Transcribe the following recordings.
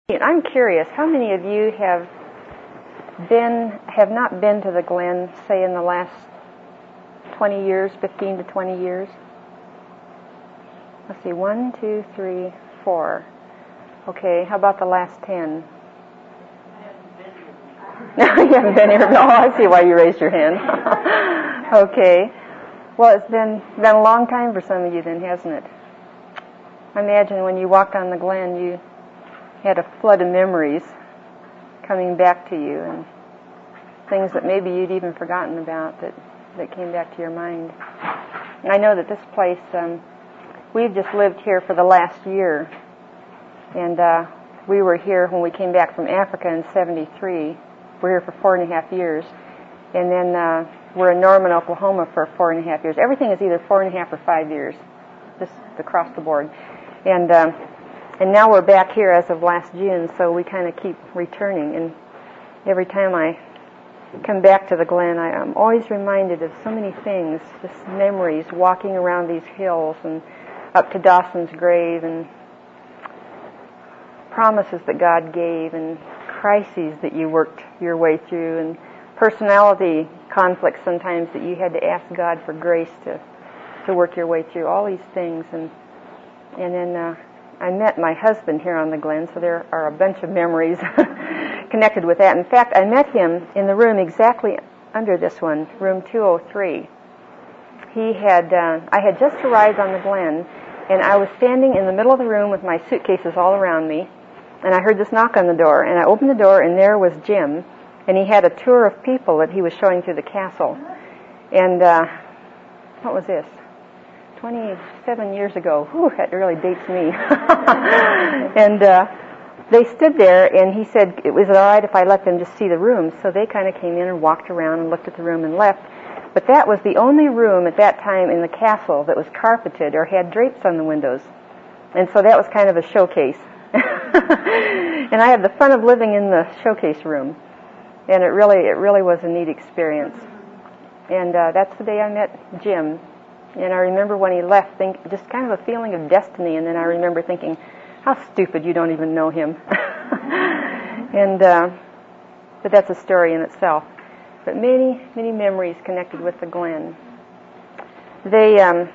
I'm curious, how many of you have not been to the Glen, say in the last 20 years, 15 to 20 years? Let's see, 1, 2, 3, 4. Okay, how about the last 10? You haven't been here? No, I see why you raised your hand. Okay. Well, it's been a long time for some of you then, hasn't it? I imagine when you walked on the Glen, you had a flood of memories coming back to you, and things that maybe you'd even forgotten about that came back to your mind. And I know that this place, we've just lived here for the last year, and we were here when we came back from Africa in '73. We're here for 4.5 years, and then we're in Norman, Oklahoma for 4.5 years. Everything is either 4.5 or 5 years, just across the board. And now we're back here as of last June, so we kind of keep returning. And every time I come back to the Glen, I'm always reminded of so many things, just memories, walking around these hills and up to Dawson's grave, and promises that God gave, and crises that you worked your way through, and personality conflicts sometimes that you had to ask God for grace to work your way through, all these things. And then I met my husband here on the Glen, so there are a bunch of memories connected with that. In fact, I met him in the room exactly under this one, room 203. I had just arrived on the Glen, and I was standing in the middle of the room with my suitcases all around me, and I heard this knock on the door, and I opened the door, and there was Jim, and he had a tour of people that he was showing through the castle. And what was this? 27 years ago. Whew, that really dates me. And they stood there, and he said it was all right if I let them just see the room. So they kind of came in and walked around and looked at the room and left. But that was the only room at that time in the castle that was carpeted or had drapes on the windows. And so that was kind of a showcase. And I had the fun of living in the showcase room. And it really was a neat experience. And that's the day I met Jim. And I remember when he left, just kind of a feeling of destiny. And then I remember thinking, how stupid, you don't even know him. But that's a story in itself. But many, many memories connected with the Glen. They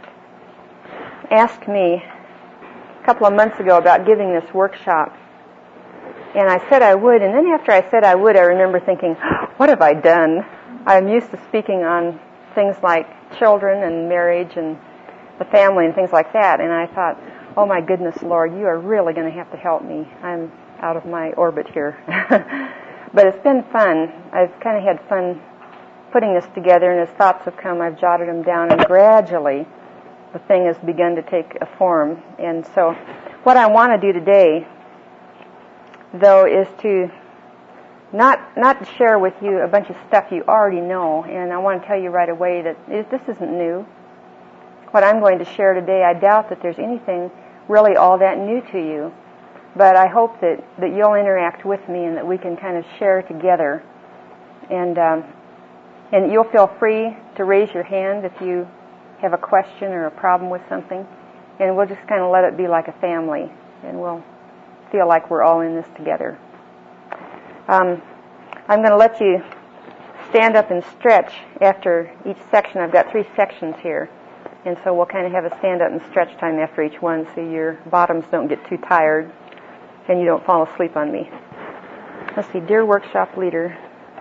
asked me a couple of months ago about giving this workshop. And I said I would. And then after I said I would, I remember thinking, what have I done? I'm used to speaking on things like children and marriage and the family and things like that. And I thought, oh my goodness, Lord, you are really going to have to help me. I'm out of my orbit here. But it's been fun. I've kind of had fun putting this together, and as thoughts have come, I've jotted them down, and gradually the thing has begun to take a form. And so what I want to do today, though, is to not share with you a bunch of stuff you already know, and I want to tell you right away that this isn't new. What I'm going to share today, I doubt that there's anything really all that new to you, but I hope that you'll interact with me and that we can kind of share together. And you'll feel free to raise your hand if you have a question or a problem with something, and we'll just kind of let it be like a family, and we'll feel like we're all in this together. I'm going to let you stand up and stretch after each section. I've got 3 sections here, and so we'll kind of have a stand up and stretch time after each one so your bottoms don't get too tired and you don't fall asleep on me. Let's see, dear workshop leader.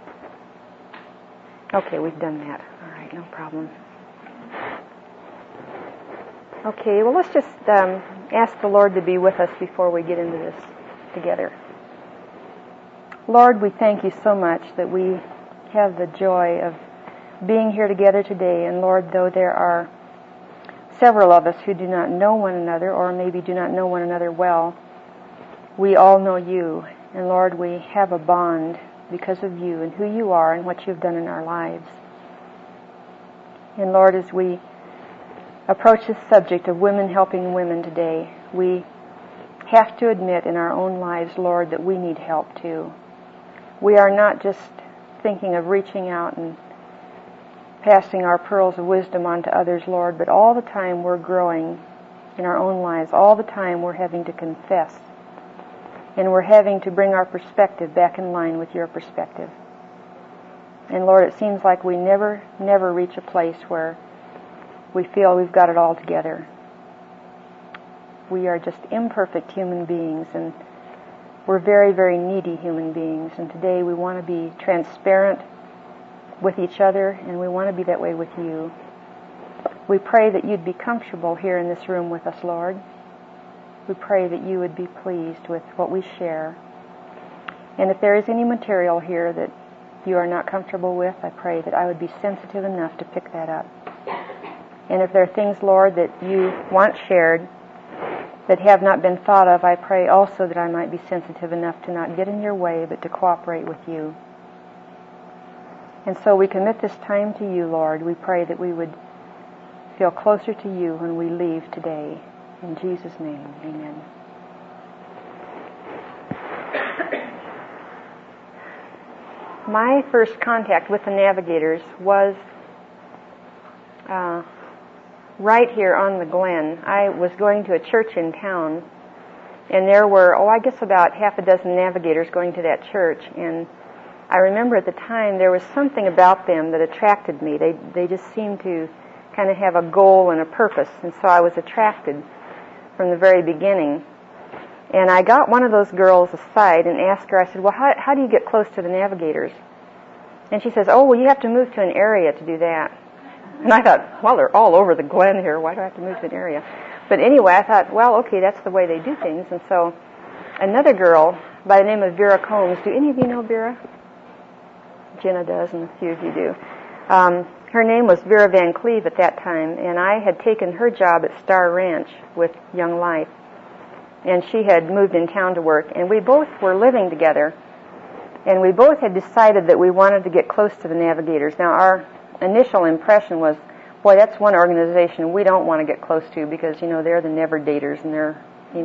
Okay, we've done that. All right, no problem. Okay, well, let's just ask the Lord to be with us before we get into this together. Lord, we thank you so much that we have the joy of being here together today. And Lord, though there are several of us who do not know one another, or maybe do not know one another well, we all know you. And Lord, we have a bond because of you and who you are and what you've done in our lives. And Lord, as we approach this subject of women helping women today, we have to admit in our own lives, Lord, that we need help too. We are not just thinking of reaching out and passing our pearls of wisdom on to others, Lord, but all the time we're growing in our own lives. All the time we're having to confess And we're having to bring our perspective back in line with your perspective. And Lord, it seems like we never reach a place where we feel we've got it all together. We are just imperfect human beings, and we're very, very needy human beings. And today we want to be transparent with each other, and we want to be that way with you. We pray that you'd be comfortable here in this room with us, Lord. We pray that you would be pleased with what we share. And if there is any material here that you are not comfortable with, I pray that I would be sensitive enough to pick that up. And if there are things, Lord, that you want shared that have not been thought of, I pray also that I might be sensitive enough to not get in your way, but to cooperate with you. And so we commit this time to you, Lord. We pray that we would feel closer to you when we leave today. In Jesus' name, amen. My first contact with the Navigators was right here on the Glen. I was going to a church in town, and there were, I guess about half a dozen Navigators going to that church. And I remember at the time there was something about them that attracted me. They just seemed to kind of have a goal and a purpose, and so I was attracted from the very beginning. And I got one of those girls aside and asked her, I said, well, how do you get close to the Navigators? And she says, you have to move to an area to do that. And I thought, well, they're all over the Glen here. Why do I have to move to an area? But anyway, I thought, well, okay, that's the way they do things. And so another girl by the name of Vera Combs. Do any of you know Vera? Jenna does, and a few of you do. Her name was Vera Van Cleve at that time, and I had taken her job at Star Ranch with Young Life. And she had moved in town to work, and we both were living together. And we both had decided that we wanted to get close to the Navigators. Now, our initial impression was, boy, that's one organization we don't want to get close to because, they're the never daters and they're,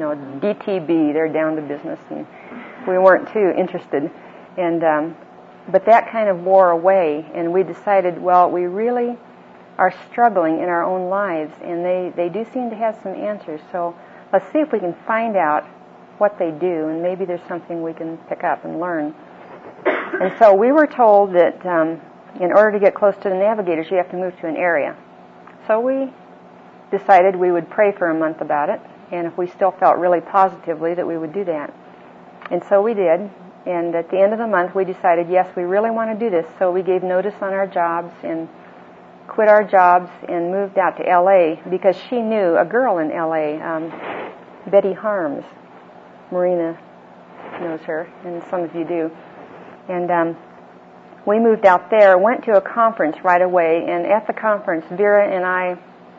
DTB, they're down to business, and we weren't too interested. And but that kind of wore away, and we decided, well, we really are struggling in our own lives, and they do seem to have some answers. So let's see if we can find out what they do, and maybe there's something we can pick up and learn. And so we were told that in order to get close to the Navigators, you have to move to an area. So we decided we would pray for a month about it, and if we still felt really positively that we would do that. And so we did, and at the end of the month we decided, yes, we really want to do this. So we gave notice on our jobs and quit our jobs and moved out to L.A. because she knew a girl in L.A., Betty Harms. Marina knows her, and some of you do. And we moved out there, went to a conference right away, and at the conference, Vera and I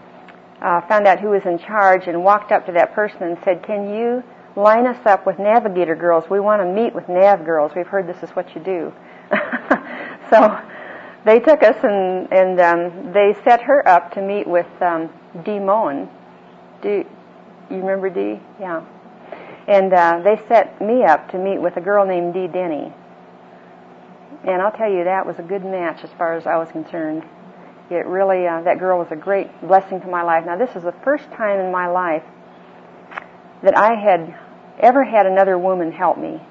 found out who was in charge and walked up to that person and said, can you line us up with Navigator girls? We want to meet with Nav girls. We've heard this is what you do. So they took us and they set her up to meet with Dee Moen. You remember Dee? Yeah. And they set me up to meet with a girl named Dee Denny. And I'll tell you, that was a good match as far as I was concerned. It really, that girl was a great blessing to my life. Now, this is the first time in my life that I had ever had another woman help me.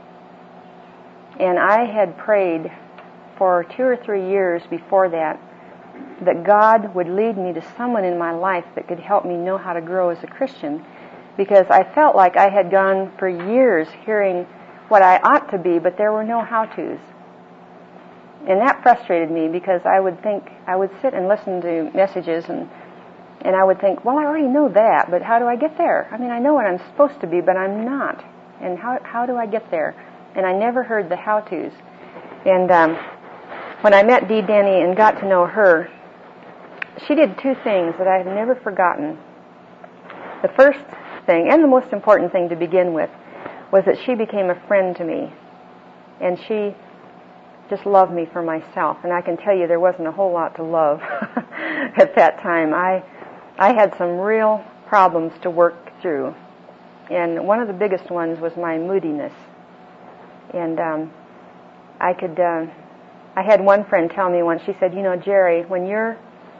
And I had prayed for 2 or 3 years before that God would lead me to someone in my life that could help me know how to grow as a Christian. Because I felt like I had gone for years hearing what I ought to be, but there were no how-tos. And that frustrated me because I would sit and listen to messages and I would think, well, I already know that, but how do I get there? I mean, I know what I'm supposed to be, but I'm not. And how do I get there? And I never heard the how-tos. And when I met Dee Denny and got to know her, she did 2 things that I have never forgotten. The first thing, and the most important thing to begin with, was that she became a friend to me. And she just loved me for myself. And I can tell you there wasn't a whole lot to love at that time. I had some real problems to work through. And one of the biggest ones was my moodiness. And I had one friend tell me once, she said, Jerry, when you're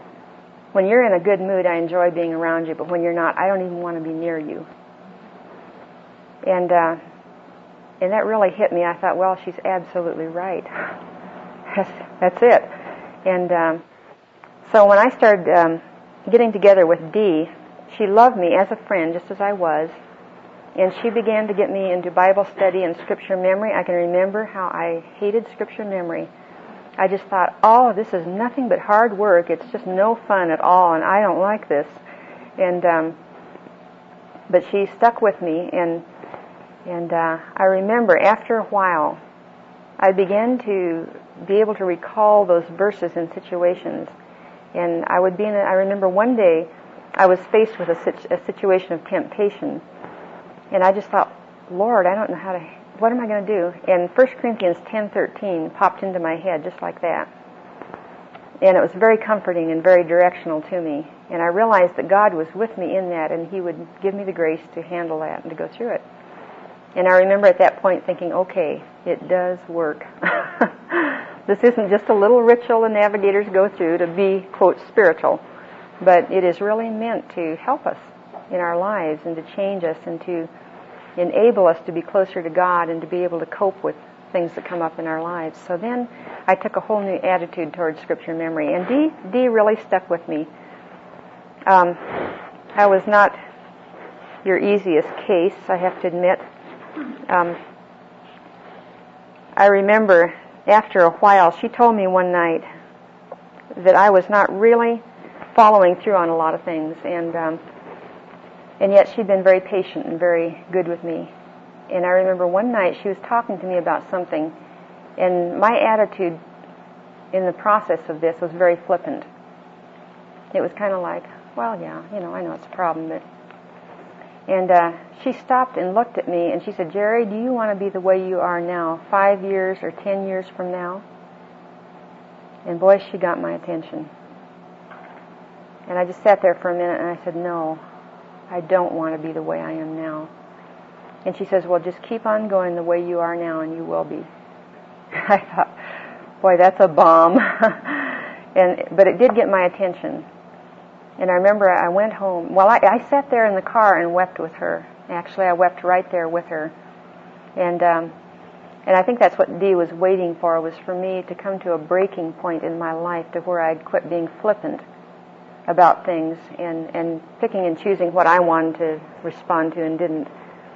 in a good mood, I enjoy being around you, but when you're not, I don't even want to be near you. And And that really hit me. I thought, well, she's absolutely right. That's it. And so when I started getting together with Dee, she loved me as a friend, just as I was. And she began to get me into Bible study and Scripture memory. I can remember how I hated Scripture memory. I just thought, oh, this is nothing but hard work. It's just no fun at all, and I don't like this. And but she stuck with me, and I remember after a while, I began to be able to recall those verses in situations. And I would be in I remember one day I was faced with a situation of temptation. And I just thought, Lord, I don't know what am I going to do? And 1 Corinthians 10:13 popped into my head just like that. And it was very comforting and very directional to me. And I realized that God was with me in that, and He would give me the grace to handle that and to go through it. And I remember at that point thinking, okay, it does work. This isn't just a little ritual the navigators go through to be, quote, spiritual, but it is really meant to help us in our lives and to change us and to enable us to be closer to God and to be able to cope with things that come up in our lives. So then I took a whole new attitude towards Scripture memory, and Dee really stuck with me. I was not your easiest case, I have to admit. I remember after a while, she told me one night that I was not really following through on a lot of things, and yet she'd been very patient and very good with me. And I remember one night she was talking to me about something, and my attitude in the process of this was very flippant. It was kind of like, well, yeah, I know it's a problem, but... And she stopped and looked at me, and she said, Jerry, do you want to be the way you are now, 5 years or 10 years from now? And boy, she got my attention. And I just sat there for a minute, and I said, no, I don't want to be the way I am now. And she says, well, just keep on going the way you are now, and you will be. I thought, boy, that's a bomb. But it did get my attention. And I remember I went home. Well, I sat there in the car and wept with her. Actually, I wept right there with her. And I think that's what Dee was waiting for, was for me to come to a breaking point in my life to where I'd quit being flippant about things and picking and choosing what I wanted to respond to and didn't.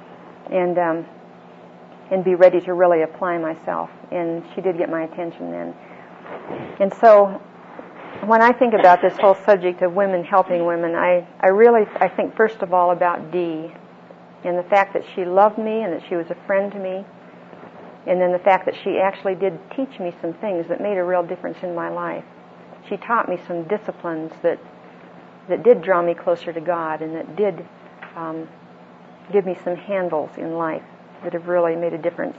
And be ready to really apply myself. And she did get my attention then. And so when I think about this whole subject of women helping women, I think first of all about Dee and the fact that she loved me and that she was a friend to me, and then the fact that she actually did teach me some things that made a real difference in my life. She taught me some disciplines that did draw me closer to God and that did give me some handles in life that have really made a difference.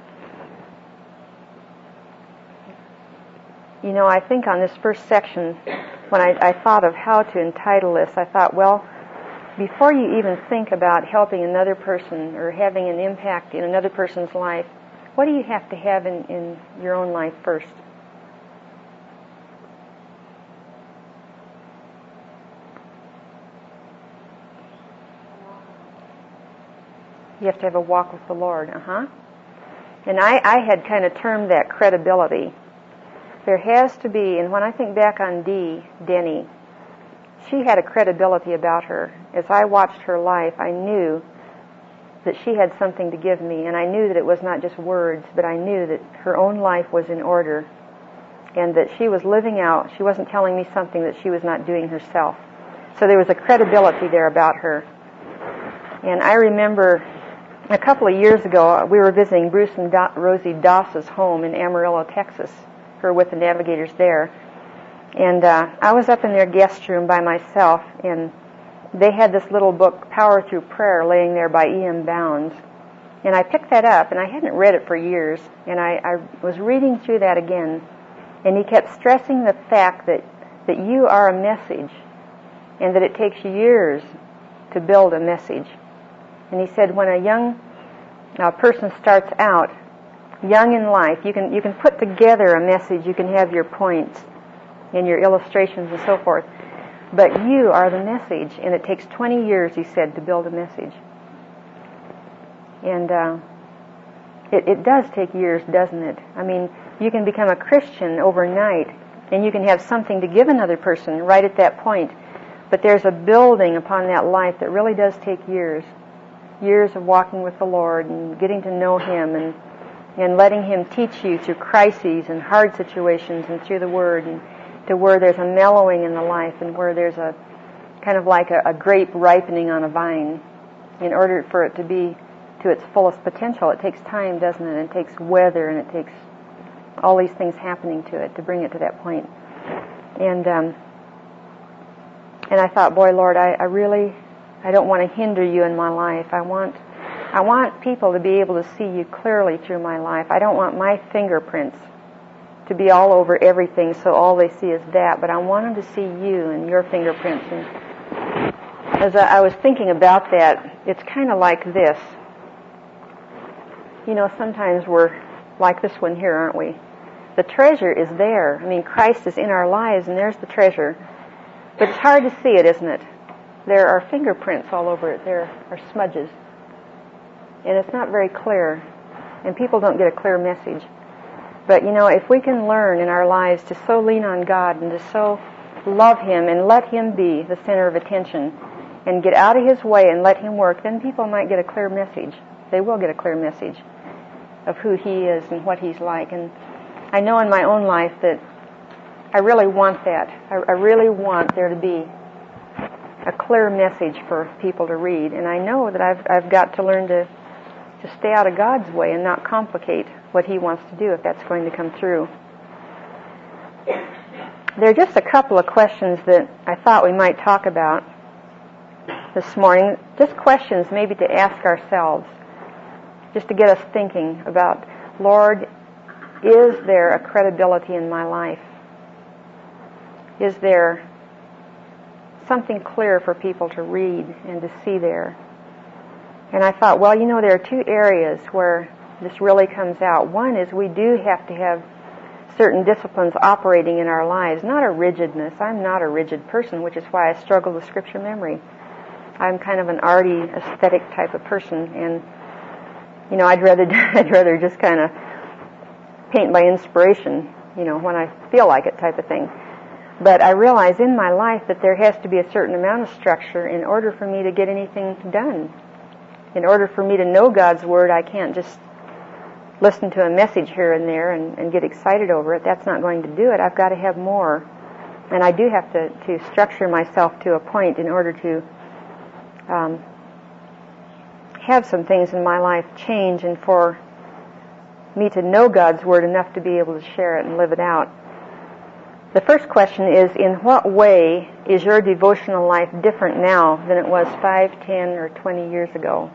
I think on this first section, when I thought of how to entitle this, I thought, well, before you even think about helping another person or having an impact in another person's life, what do you have to have in your own life first? You have to have a walk with the Lord, And I had kind of termed that credibility. There has to be, and when I think back on Denny, she had a credibility about her. As I watched her life, I knew that she had something to give me, and I knew that it was not just words, but I knew that her own life was in order, and that she was living out. She wasn't telling me something that she was not doing herself. So there was a credibility there about her. And I remember a couple of years ago, we were visiting Bruce and Rosie Doss's home in Amarillo, Texas. Her with the navigators there. And I was up in their guest room by myself, and they had this little book, Power Through Prayer, laying there by E.M. Bounds. And I picked that up, and I hadn't read it for years, and I was reading through that again, and he kept stressing the fact that you are a message, and that it takes years to build a message. And he said when a young person starts out, young in life, you can put together a message, you can have your points and your illustrations and so forth, but you are the message, and it takes 20 years, he said, to build a message. And it does take years, doesn't it? I mean, you can become a Christian overnight, and you can have something to give another person right at that point. But there's a building upon that life that really does take years. Years of walking with the Lord and getting to know Him and letting Him teach you through crises and hard situations and through the Word, and to where there's a mellowing in the life and where there's a kind of like a grape ripening on a vine. In order for it to be to its fullest potential, it takes time, doesn't it? It takes weather, and it takes all these things happening to it to bring it to that point. And I thought, boy, Lord, I don't want to hinder you in my life. I want people to be able to see you clearly through my life. I don't want my fingerprints to be all over everything so all they see is that, but I want them to see you and your fingerprints. And as I was thinking about that, it's kind of like this. You know, sometimes we're like this one here, aren't we? The treasure is there. I mean, Christ is in our lives, and there's the treasure. But it's hard to see it, isn't it? There are fingerprints all over it. There are smudges. And it's not very clear. And people don't get a clear message. But, you know, if we can learn in our lives to so lean on God and to so love Him and let Him be the center of attention and get out of His way and let Him work, then people might get a clear message. They will get a clear message of who He is and what He's like. And I know in my own life that I really want that. I really want there to be a clear message for people to read. And I know that I've got to learn to stay out of God's way and not complicate what He wants to do if that's going to come through. There are just a couple of questions that I thought we might talk about this morning. Just questions maybe to ask ourselves, just to get us thinking about, Lord, is there a credibility in my life? Is there something clear for people to read and to see there? And I thought, well, you know, there are two areas where this really comes out. One is we do have to have certain disciplines operating in our lives, not a rigidness. I'm not a rigid person, which is why I struggle with scripture memory. I'm kind of an arty, aesthetic type of person, and, you know, I'd rather just kind of paint by inspiration, you know, when I feel like it type of thing. But I realize in my life that there has to be a certain amount of structure in order for me to get anything done. In order for me to know God's Word, I can't just listen to a message here and there and get excited over it. That's not going to do it. I've got to have more. And I do have to structure myself to a point in order to have some things in my life change and for me to know God's Word enough to be able to share it and live it out. The first question is, in what way is your devotional life different now than it was 5, 10, or 20 years ago?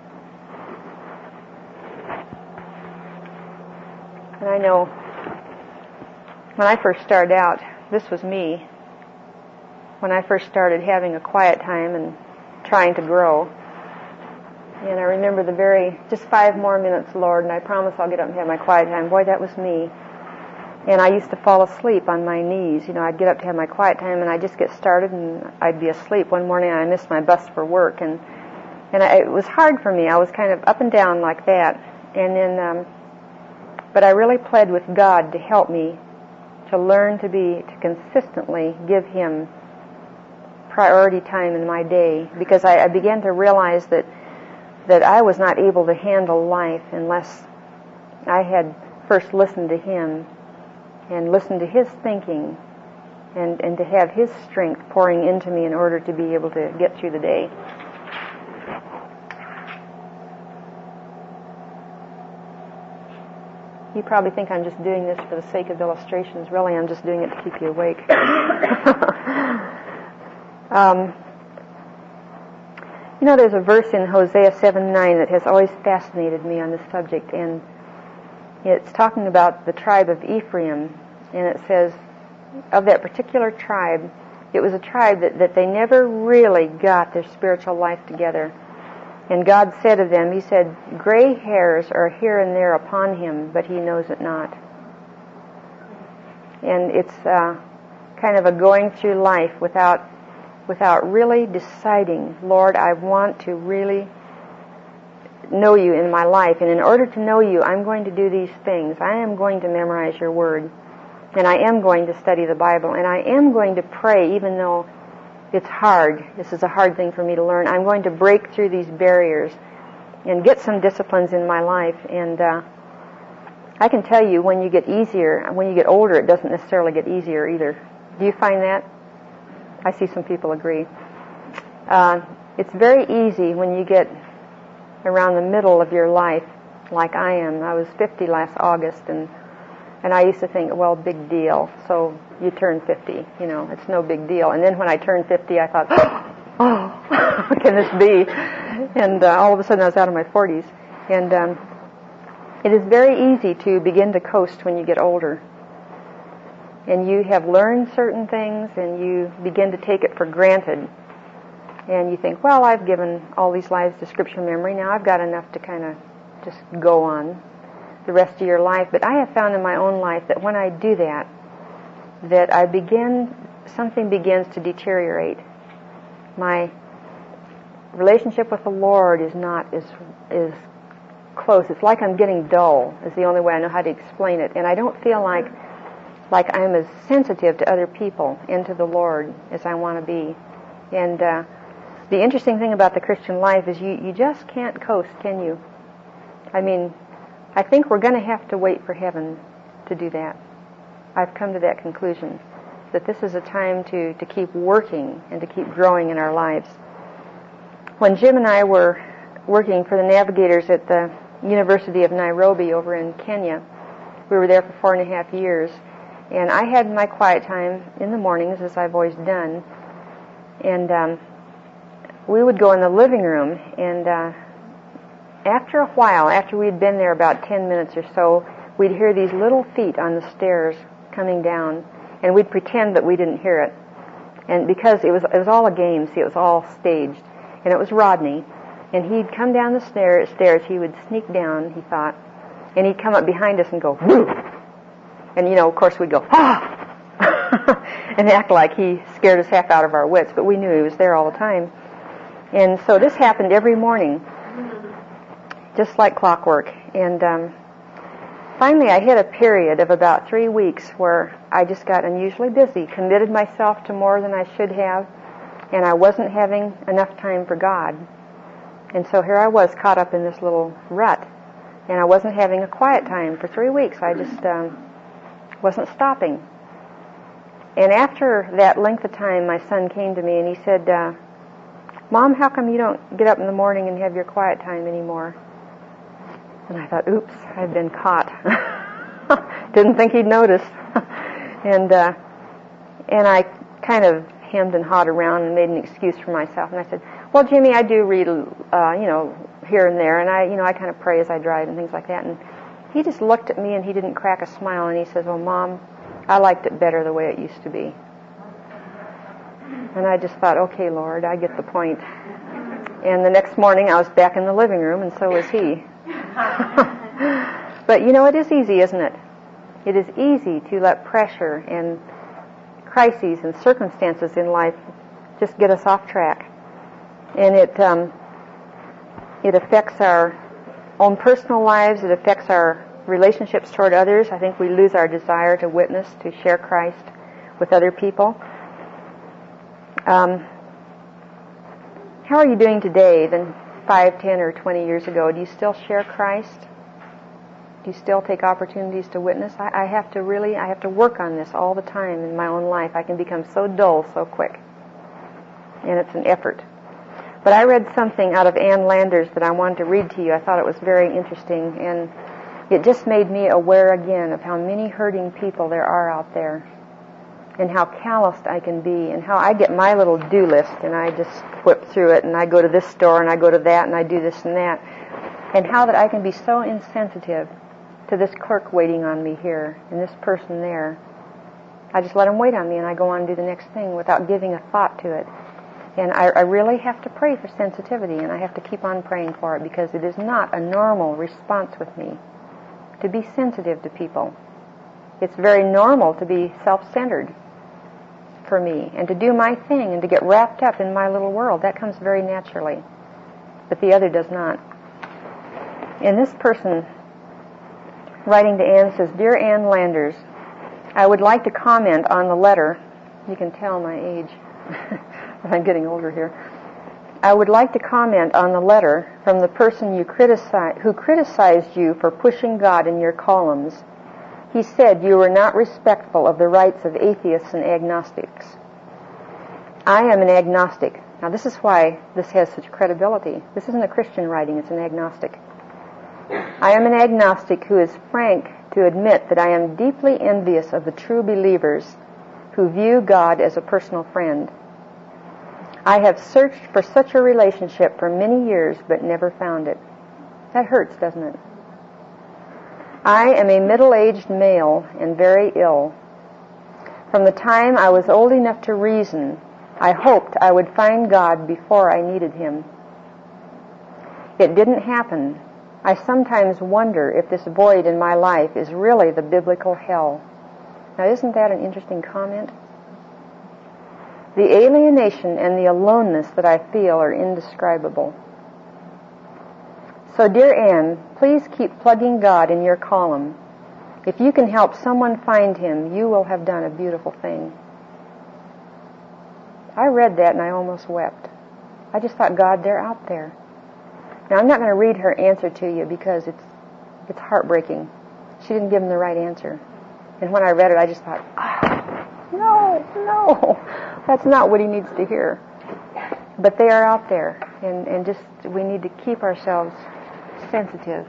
And I know when I first started out, this was me. When I first started having a quiet time and trying to grow. And I remember just 5 more minutes, Lord, and I promise I'll get up and have my quiet time. Boy, that was me. And I used to fall asleep on my knees. You know, I'd get up to have my quiet time, and I'd just get started, and I'd be asleep. One morning I missed my bus for work, and it was hard for me. I was kind of up and down like that. And then, but I really pled with God to help me to learn to consistently give Him priority time in my day, because I began to realize that I was not able to handle life unless I had first listened to Him and listened to His thinking and to have His strength pouring into me in order to be able to get through the day. You probably think I'm just doing this for the sake of illustrations. Really, I'm just doing it to keep you awake. You know, there's a verse in Hosea 7:9 that has always fascinated me on this subject, and it's talking about the tribe of Ephraim, and it says, of that particular tribe, it was a tribe that they never really got their spiritual life together. And God said of them, He said, gray hairs are here and there upon him, but he knows it not. And it's kind of a going through life without really deciding, Lord, I want to really know you in my life, and in order to know you, I'm going to do these things. I am going to memorize your word, and I am going to study the Bible, and I am going to pray, even though it's hard. This is a hard thing for me to learn. I'm going to break through these barriers and get some disciplines in my life. And I can tell you, when you get older, it doesn't necessarily get easier either. Do you find that? I see some people agree. It's very easy when you get around the middle of your life, like I am. I was 50 last August, and I used to think, well, big deal. So you turn 50, it's no big deal. And then when I turned 50, I thought, oh, what can this be? And all of a sudden I was out of my 40s. And it is very easy to begin to coast when you get older. And you have learned certain things, and you begin to take it for granted. And you think, well, I've given all these lives to Scripture memory. Now I've got enough to kind of just go on the rest of your life. But I have found in my own life that when I do that something begins to deteriorate. My relationship with the Lord is not as close. It's like I'm getting dull, is the only way I know how to explain it. And I don't feel like I'm as sensitive to other people and to the Lord as I want to be. And the interesting thing about the Christian life is you just can't coast, can you? I mean, I think we're going to have to wait for heaven to do that. I've come to that conclusion, that this is a time to keep working and to keep growing in our lives. When Jim and I were working for the navigators at the University of Nairobi over in Kenya, we were there for 4.5 years, and I had my quiet time in the mornings, as I've always done, and we would go in the living room, and after a while, after we'd been there about 10 minutes or so, we'd hear these little feet on the stairs coming down, and we'd pretend that we didn't hear it. And because it was all a game, see, it was all staged. And it was Rodney, and he'd come down the stairs, he would sneak down, he thought, and he'd come up behind us and go, whoo! And, of course we'd go, ah! and act like he scared us half out of our wits, but we knew he was there all the time. And so this happened every morning, just like clockwork. And finally I hit a period of about 3 weeks where I just got unusually busy, committed myself to more than I should have, and I wasn't having enough time for God. And so here I was caught up in this little rut, and I wasn't having a quiet time for 3 weeks. I just wasn't stopping. And after that length of time, my son came to me and he said, Mom, how come you don't get up in the morning and have your quiet time anymore? And I thought, oops, I've been caught. Didn't think he'd notice. And I kind of hemmed and hawed around and made an excuse for myself. And I said, well, Jimmy, I do read, here and there, and I kind of pray as I drive and things like that. And he just looked at me and he didn't crack a smile, and he says, well, Mom, I liked it better the way it used to be. And I just thought, okay, Lord, I get the point. And the next morning I was back in the living room, and so was he. But it is easy, isn't it? It is easy to let pressure and crises and circumstances in life just get us off track. And it affects our own personal lives. It affects our relationships toward others. I think we lose our desire to witness, to share Christ with other people. How are you doing today than 5, 10, or 20 years ago? Do you still share Christ? Do you still take opportunities to witness? I have to work on this all the time in my own life. I can become so dull so quick. And it's an effort. But I read something out of Ann Landers that I wanted to read to you. I thought it was very interesting, and it just made me aware again of how many hurting people there are out there, and how calloused I can be, and how I get my little do list, and I just whip through it, and I go to this store, and I go to that, and I do this and that, and how that I can be so insensitive to this clerk waiting on me here, and this person there. I just let them wait on me, and I go on and do the next thing without giving a thought to it. And I really have to pray for sensitivity, and I have to keep on praying for it, because it is not a normal response with me to be sensitive to people. It's very normal to be self-centered for me, and to do my thing, and to get wrapped up in my little world. That comes very naturally. But the other does not. And this person writing to Anne says, Dear Anne Landers, I would like to comment on the letter. You can tell my age. I'm getting older here. I would like to comment on the letter from the person who criticized you for pushing God in your columns. He said you were not respectful of the rights of atheists and agnostics. I am an agnostic. Now this is why this has such credibility. This isn't a Christian writing, it's an agnostic. I am an agnostic who is frank to admit that I am deeply envious of the true believers who view God as a personal friend. I have searched for such a relationship for many years but never found it. That hurts, doesn't it? I am a middle-aged male and very ill. From the time I was old enough to reason, I hoped I would find God before I needed Him. It didn't happen. I sometimes wonder if this void in my life is really the biblical hell. Now, isn't that an interesting comment? The alienation and the aloneness that I feel are indescribable. So, dear Anne, please keep plugging God in your column. If you can help someone find Him, you will have done a beautiful thing. I read that and I almost wept. I just thought, God, they're out there. Now, I'm not going to read her answer to you because it's heartbreaking. She didn't give him the right answer. And when I read it, I just thought, no, that's not what he needs to hear. But they are out there, and just we need to keep ourselves sensitive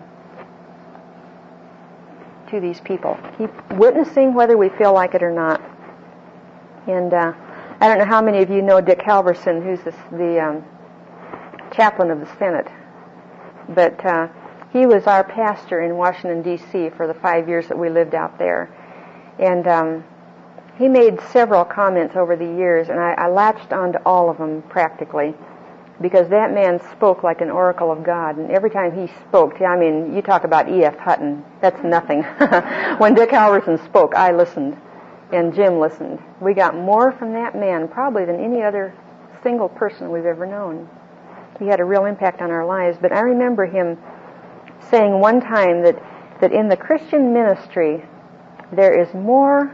to these people. Keep witnessing whether we feel like it or not. And I don't know how many of you know Dick Halverson, who's the chaplain of the Senate. But he was our pastor in Washington, D.C. for the 5 years that we lived out there. And he made several comments over the years, and I latched onto all of them practically, because that man spoke like an oracle of God. And every time he spoke, I mean, you talk about E.F. Hutton, that's nothing. When Dick Halverson spoke, I listened, and Jim listened. We got more from that man probably than any other single person we've ever known. He had a real impact on our lives. But I remember him saying one time that in the Christian ministry there is more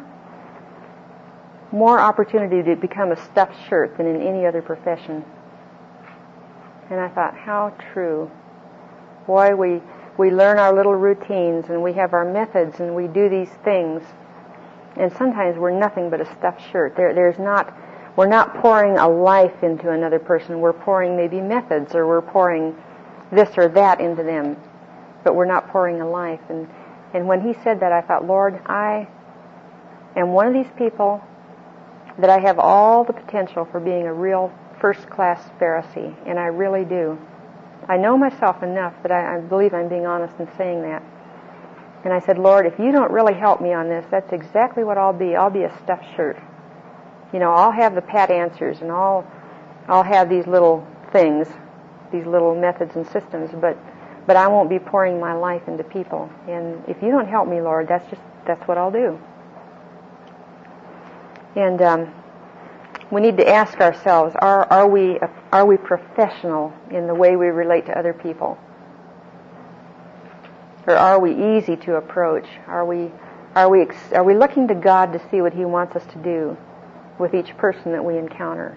opportunity to become a stuffed shirt than in any other profession. And I thought, how true. Boy, we learn our little routines and we have our methods and we do these things. And sometimes we're nothing but a stuffed shirt. We're not pouring a life into another person. We're pouring maybe methods, or we're pouring this or that into them. But we're not pouring a life. And when he said that, I thought, Lord, I am one of these people that I have all the potential for being a real first-class Pharisee. And I really do. I know myself enough that I believe I'm being honest in saying that. And I said, Lord, if you don't really help me on this, that's exactly what I'll be. I'll be a stuffed shirt. You know, I'll have the pat answers, and I'll have these little things, these little methods and systems, but I won't be pouring my life into people. And if you don't help me, Lord, that's what I'll do. And we need to ask ourselves: Are we professional in the way we relate to other people, or are we easy to approach? Are we looking to God to see what He wants us to do with each person that we encounter?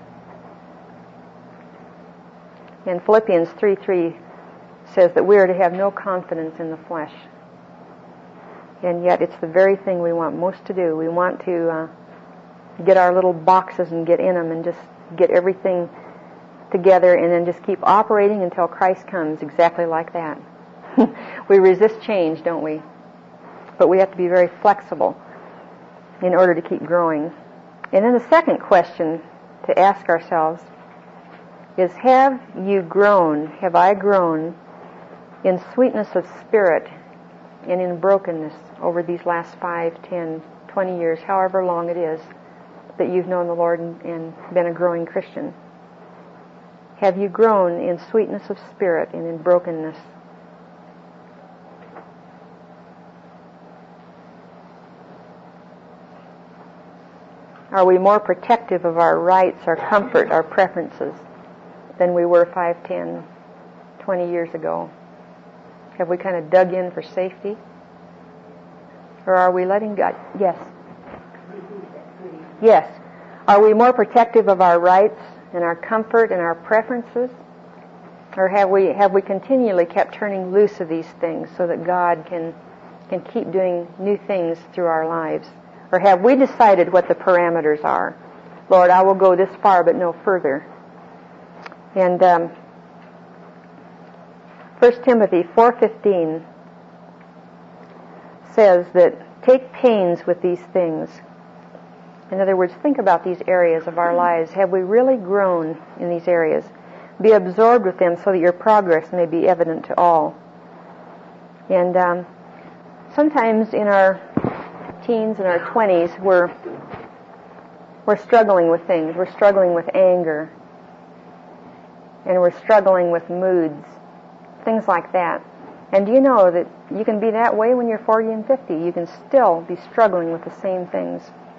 And Philippians 3:3 says that we are to have no confidence in the flesh. And yet it's the very thing we want most to do. We want to get our little boxes and get in them and just get everything together and then just keep operating until Christ comes, exactly like that. We resist change, don't we? But we have to be very flexible in order to keep growing. And then the second question to ask ourselves is, have I grown in sweetness of spirit and in brokenness over these last 5, 10, 20 years, however long it is that you've known the Lord and been a growing Christian? Have you grown in sweetness of spirit and in brokenness? Are we more protective of our rights, our comfort, our preferences than we were 5, 10, 20 years ago? Have we kind of dug in for safety? Or are we letting God? Yes. Yes. Are we more protective of our rights and our comfort and our preferences? Or have we continually kept turning loose of these things so that God can keep doing new things through our lives? Or have we decided what the parameters are? Lord, I will go this far but no further. And 1 Timothy 4:15 says that take pains with these things. In other words, think about these areas of our lives. Have we really grown in these areas? Be absorbed with them so that your progress may be evident to all. And sometimes in our teens and our 20s, we're struggling with things. We're struggling with anger. And we're struggling with moods. Things like that. And do you know that you can be that way when you're 40 and 50? You can still be struggling with the same things.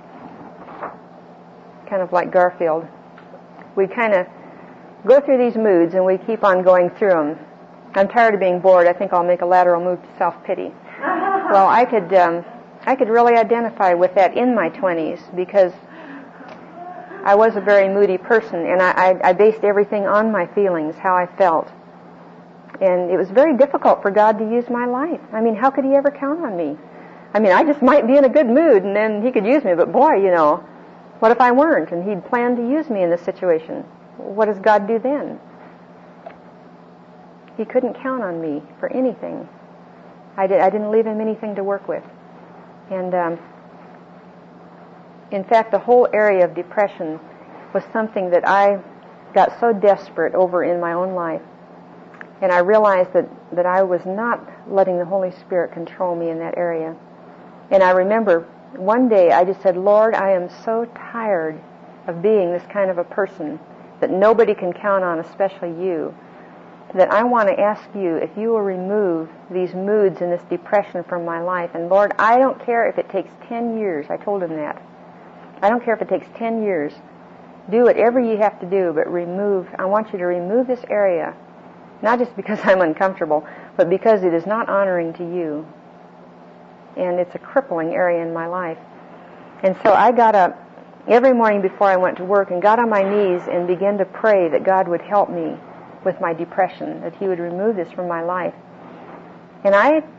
Kind of like Garfield. We kind of go through these moods and we keep on going through them. I'm tired of being bored. I think I'll make a lateral move to self-pity. Well, I could really identify with that in my 20s because I was a very moody person, and I based everything on my feelings, how I felt. And it was very difficult for God to use my life. I mean, how could He ever count on me? I mean, I just might be in a good mood, and then He could use me, but boy, what if I weren't, and He'd planned to use me in this situation? What does God do then? He couldn't count on me for anything. I didn't leave Him anything to work with. And in fact, the whole area of depression was something that I got so desperate over in my own life. And I realized that I was not letting the Holy Spirit control me in that area. And I remember one day I just said, Lord, I am so tired of being this kind of a person that nobody can count on, especially you, that I want to ask you if you will remove these moods and this depression from my life. And Lord, I don't care if it takes 10 years. I told Him that. I don't care if it takes 10 years. Do whatever you have to do, but I want you to remove this area. Not just because I'm uncomfortable, but because it is not honoring to you. And it's a crippling area in my life. And so I got up every morning before I went to work and got on my knees and began to pray that God would help me with my depression, that He would remove this from my life. And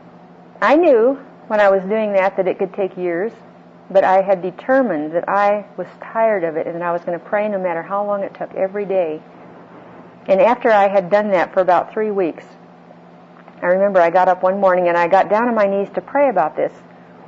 I knew when I was doing that it could take years, but I had determined that I was tired of it and that I was going to pray no matter how long it took every day. And after I had done that for about 3 weeks, I remember I got up one morning and I got down on my knees to pray about this.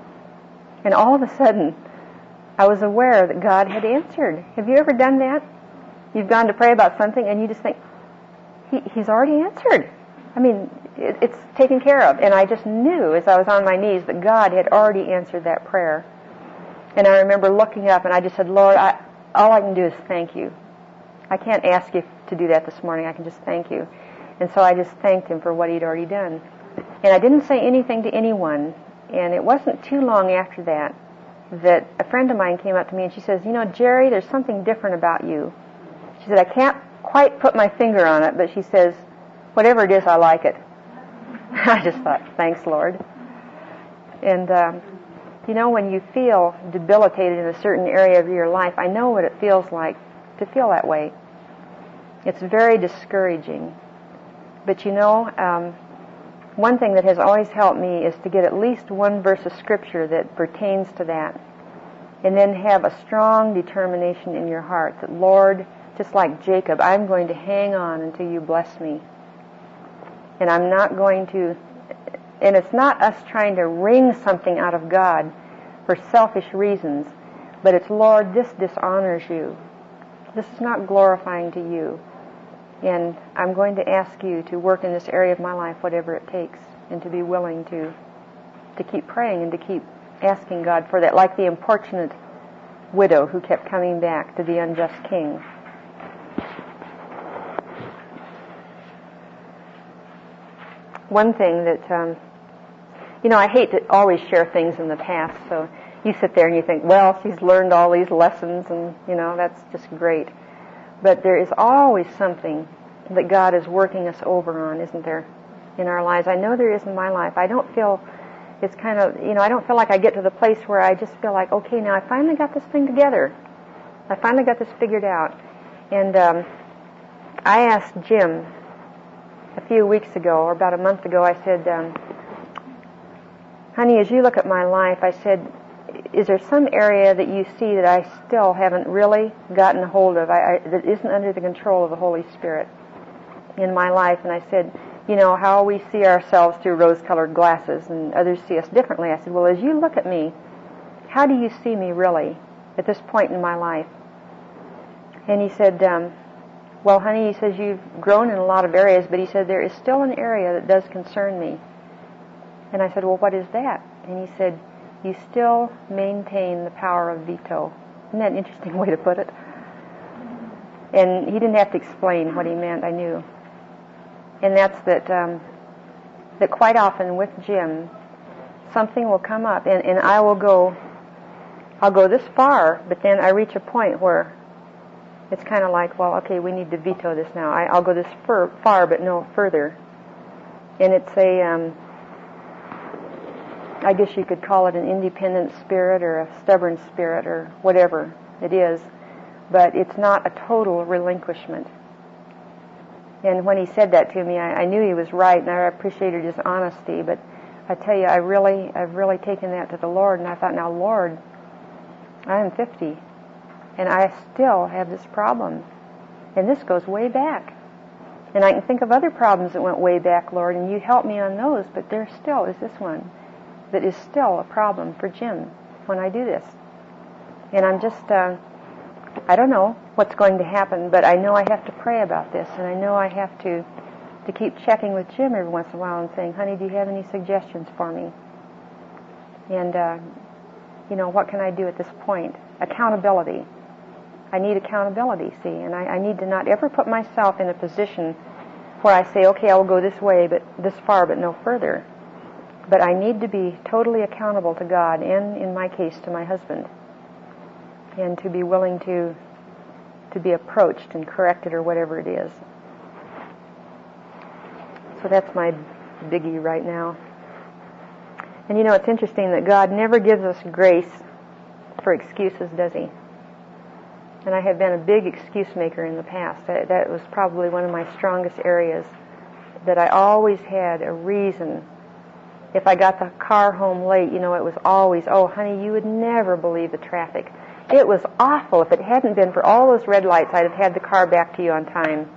And all of a sudden, I was aware that God had answered. Have you ever done that? You've gone to pray about something and you just think, He's already answered. I mean, it's taken care of. And I just knew as I was on my knees that God had already answered that prayer. And I remember looking up and I just said, Lord, all I can do is thank you. I can't ask you to do that this morning. I can just thank you. And so I just thanked Him for what He'd already done. And I didn't say anything to anyone. And it wasn't too long after that a friend of mine came up to me and she says, Jerry, there's something different about you. She said, I can't quite put my finger on it, but she says, whatever it is, I like it. I just thought, thanks, Lord. And, when you feel debilitated in a certain area of your life, I know what it feels like to feel that way. It's very discouraging. But one thing that has always helped me is to get at least one verse of Scripture that pertains to that. And then have a strong determination in your heart that, Lord, just like Jacob, I'm going to hang on until you bless me. And I'm not going to, and it's not us trying to wring something out of God for selfish reasons, but it's, Lord, this dishonors you. This is not glorifying to you. And I'm going to ask you to work in this area of my life, whatever it takes, and to be willing to keep praying and to keep asking God for that, like the importunate widow who kept coming back to the unjust king. One thing that, I hate to always share things in the past, so you sit there and you think, well, she's learned all these lessons and, that's just great. But there is always something that God is working us over on, isn't there? in our lives. I know there is in my life. I don't feel it's kind of, I don't feel like I get to the place where I just feel like, okay, now I finally got this thing together. I finally got this figured out. And I asked Jim a few weeks ago, or about a month ago, I said, honey, as you look at my life, I said, is there some area that you see that I still haven't really gotten a hold of, that isn't under the control of the Holy Spirit in my life? And I said, how we see ourselves through rose-colored glasses and others see us differently. I said, well, as you look at me, how do you see me really at this point in my life? And he said, well, honey, he says, you've grown in a lot of areas, but he said, there is still an area that does concern me. And I said, well, what is that? And he said, you still maintain the power of veto. Isn't that an interesting way to put it? And he didn't have to explain what he meant. I knew. And that's that quite often with Jim, something will come up, and I'll go this far, but then I reach a point where it's kind of like, well, okay, we need to veto this now. I'll go this far, but no further. And it's I guess you could call it an independent spirit or a stubborn spirit or whatever it is, but it's not a total relinquishment. And when he said that to me, I knew he was right, and I appreciated his honesty. But I tell you, I've really taken that to the Lord, and I thought, now, Lord, I am 50, and I still have this problem, and this goes way back. And I can think of other problems that went way back, Lord, and you help me on those, but there still is this one that is still a problem for Jim when I do this. And I'm just, I don't know what's going to happen, but I know I have to pray about this, and I know I have to keep checking with Jim every once in a while and saying, honey, do you have any suggestions for me? And, what can I do at this point? Accountability. I need accountability, see, and I need to not ever put myself in a position where I say, okay, I will go this way, but this far, but no further. But I need to be totally accountable to God, and in my case, to my husband, and to be willing to be approached and corrected or whatever it is. So that's my biggie right now. And it's interesting that God never gives us grace for excuses, does He? And I have been a big excuse maker in the past. That was probably one of my strongest areas, that I always had a reason. If I got the car home late, it was always, oh, honey, you would never believe the traffic. It was awful. If it hadn't been for all those red lights, I'd have had the car back to you on time.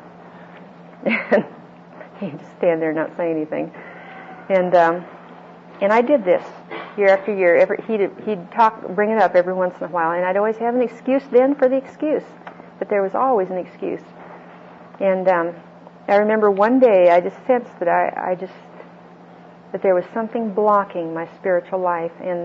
He'd just stand there and not say anything. And I did this year after year. He'd bring it up every once in a while, and I'd always have an excuse then for the excuse. But there was always an excuse. And I remember one day I just sensed that that there was something blocking my spiritual life, and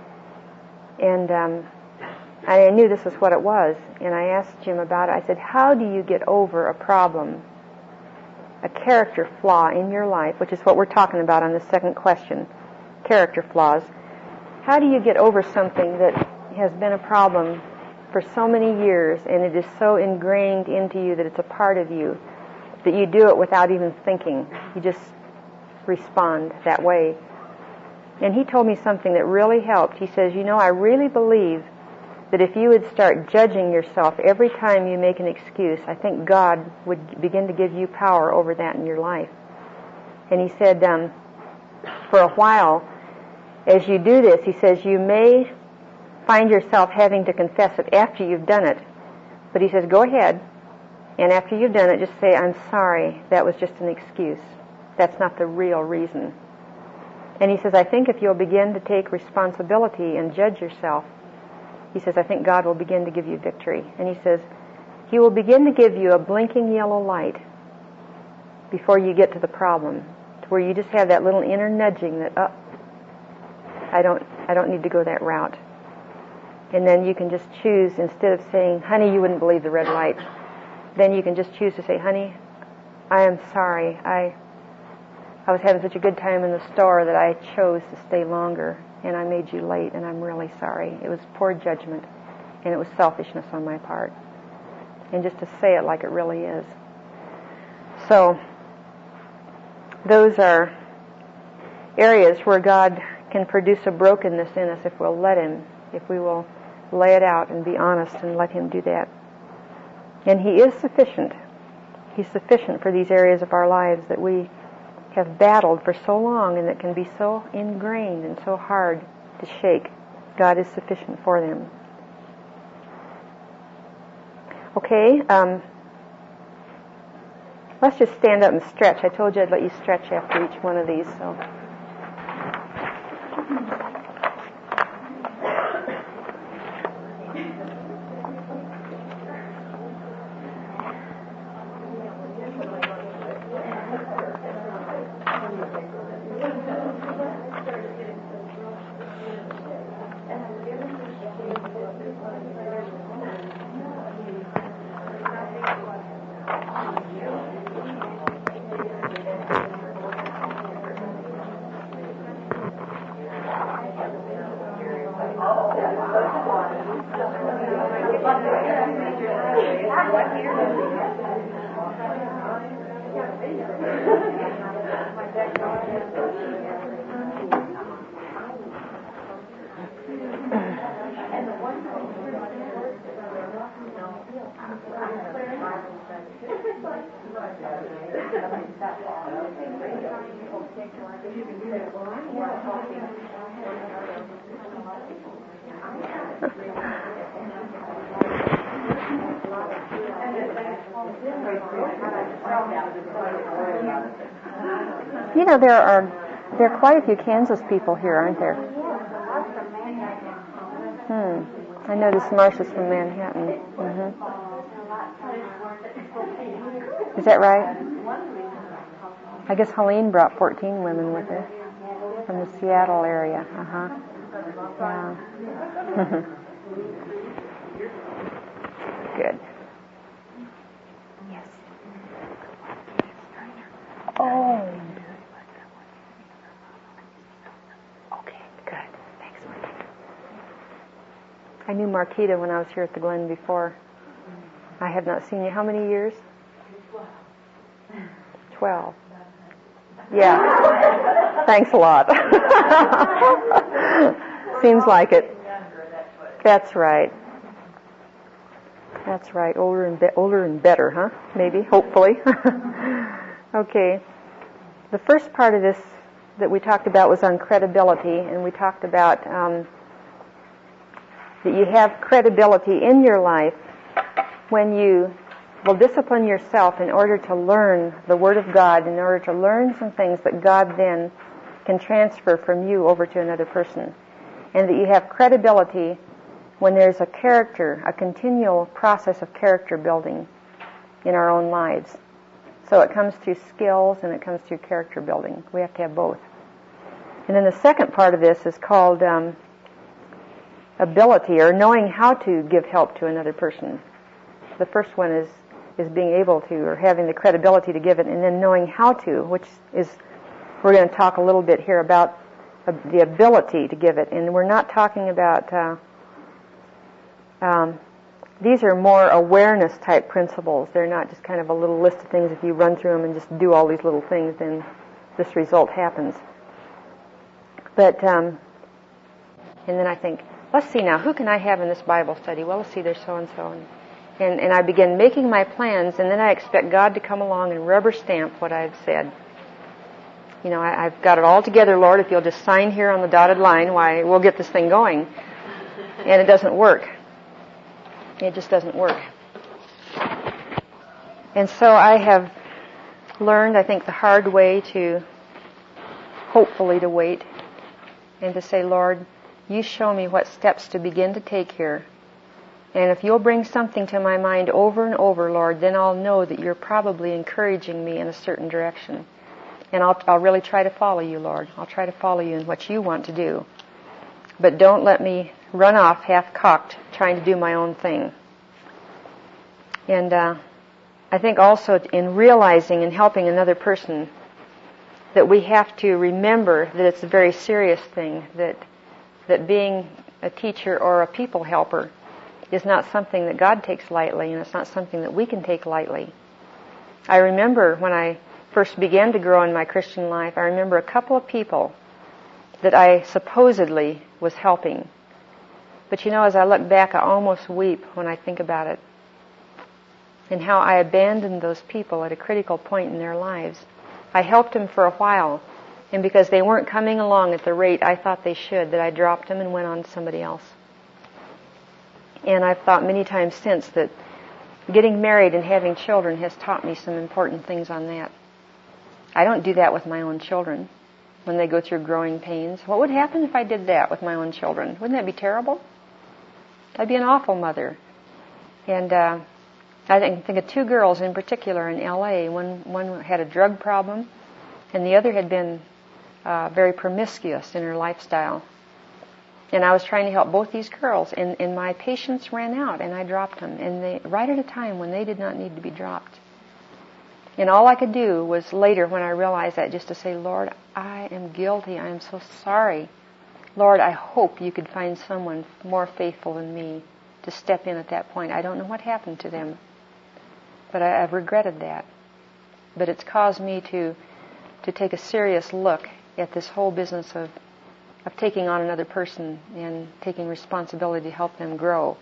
I knew this is what it was, and I asked Jim about it. I said, how do you get over a problem, a character flaw in your life, which is what we're talking about on the second question, character flaws. How do you get over something that has been a problem for so many years, and it is so ingrained into you that it's a part of you, that you do it without even thinking? You just respond that way. And he told me something that really helped. He says, I really believe that if you would start judging yourself every time you make an excuse, I think God would begin to give you power over that in your life. And he said, for a while, as you do this, he says, you may find yourself having to confess it after you've done it. But he says, go ahead, and after you've done it, just say, I'm sorry, that was just an excuse. That's not the real reason. And he says, I think if you'll begin to take responsibility and judge yourself, he says, I think God will begin to give you victory. And he says, He will begin to give you a blinking yellow light before you get to the problem, to where you just have that little inner nudging that, I don't need to go that route. And then you can just choose, instead of saying, honey, you wouldn't believe the red light, then you can just choose to say, honey, I am sorry. I was having such a good time in the store that I chose to stay longer, and I made you late, and I'm really sorry. It was poor judgment, and it was selfishness on my part. And just to say it like it really is. So, those are areas where God can produce a brokenness in us if we'll let Him, if we will lay it out and be honest and let Him do that. And He is sufficient. He's sufficient for these areas of our lives that we have battled for so long and that can be so ingrained and so hard to shake. God is sufficient for them. Okay, let's just stand up and stretch. I told you I'd let you stretch after each one of these, so... You know, there are quite a few Kansas people here, aren't there? I noticed Marcia's from Manhattan. Mm-hmm. Is that right? I guess Helene brought 14 women with her from the Seattle area. Yeah. Good. Yes. Oh. Okay, good. Thanks, Marquita. I knew Marquita when I was here at the Glen before. I had not seen you. How many years? 12. Yeah. Thanks a lot. Seems like it. That's right. That's right. Older and better, huh? Maybe, hopefully. Okay. The first part of this that we talked about was on credibility, and we talked about that you have credibility in your life when you will discipline yourself in order to learn the Word of God, in order to learn some things that God then can transfer from you over to another person. And that you have credibility when there's a continual process of character building in our own lives. So it comes through skills and it comes through character building. We have to have both. And then the second part of this is called ability, or knowing how to give help to another person. The first one is being able to, or having the credibility to give it, and then knowing how to, which is, we're going to talk a little bit here about the ability to give it. And we're not talking about, these are more awareness type principles. They're not just kind of a little list of things. If you run through them and just do all these little things, then this result happens. But, and then I think, let's see now, who can I have in this Bible study? Well, let's see, there's so-and-so. And I begin making my plans, and then I expect God to come along and rubber stamp what I've said. You know, I've got it all together, Lord. If you'll just sign here on the dotted line, why, we'll get this thing going. And it doesn't work. It just doesn't work. And so I have learned, I think, the hard way to, hopefully, to wait and to say, Lord, you show me what steps to begin to take here. And if you'll bring something to my mind over and over, Lord, then I'll know that you're probably encouraging me in a certain direction. And I'll really try to follow you, Lord. I'll try to follow you in what you want to do. But don't let me run off half-cocked trying to do my own thing. And I think also in realizing and helping another person that we have to remember that it's a very serious thing, that being a teacher or a people helper is not something that God takes lightly, and it's not something that we can take lightly. I remember when I first began to grow in my Christian life, I remember a couple of people that I supposedly was helping. But as I look back, I almost weep when I think about it. And how I abandoned those people at a critical point in their lives. I helped them for a while, and because they weren't coming along at the rate I thought they should, that I dropped them and went on to somebody else. And I've thought many times since that getting married and having children has taught me some important things on that. I don't do that with my own children when they go through growing pains. What would happen if I did that with my own children? Wouldn't that be terrible? I'd be an awful mother. And I think of two girls in particular in L.A. One had a drug problem, and the other had been very promiscuous in her lifestyle. And I was trying to help both these girls, and my patience ran out, and I dropped them, and right at a time when they did not need to be dropped. And all I could do was later, when I realized that, just to say, Lord, I am guilty. I am so sorry. Lord, I hope you could find someone more faithful than me to step in at that point. I don't know what happened to them, but I've regretted that. But it's caused me to take a serious look at this whole business of taking on another person and taking responsibility to help them grow.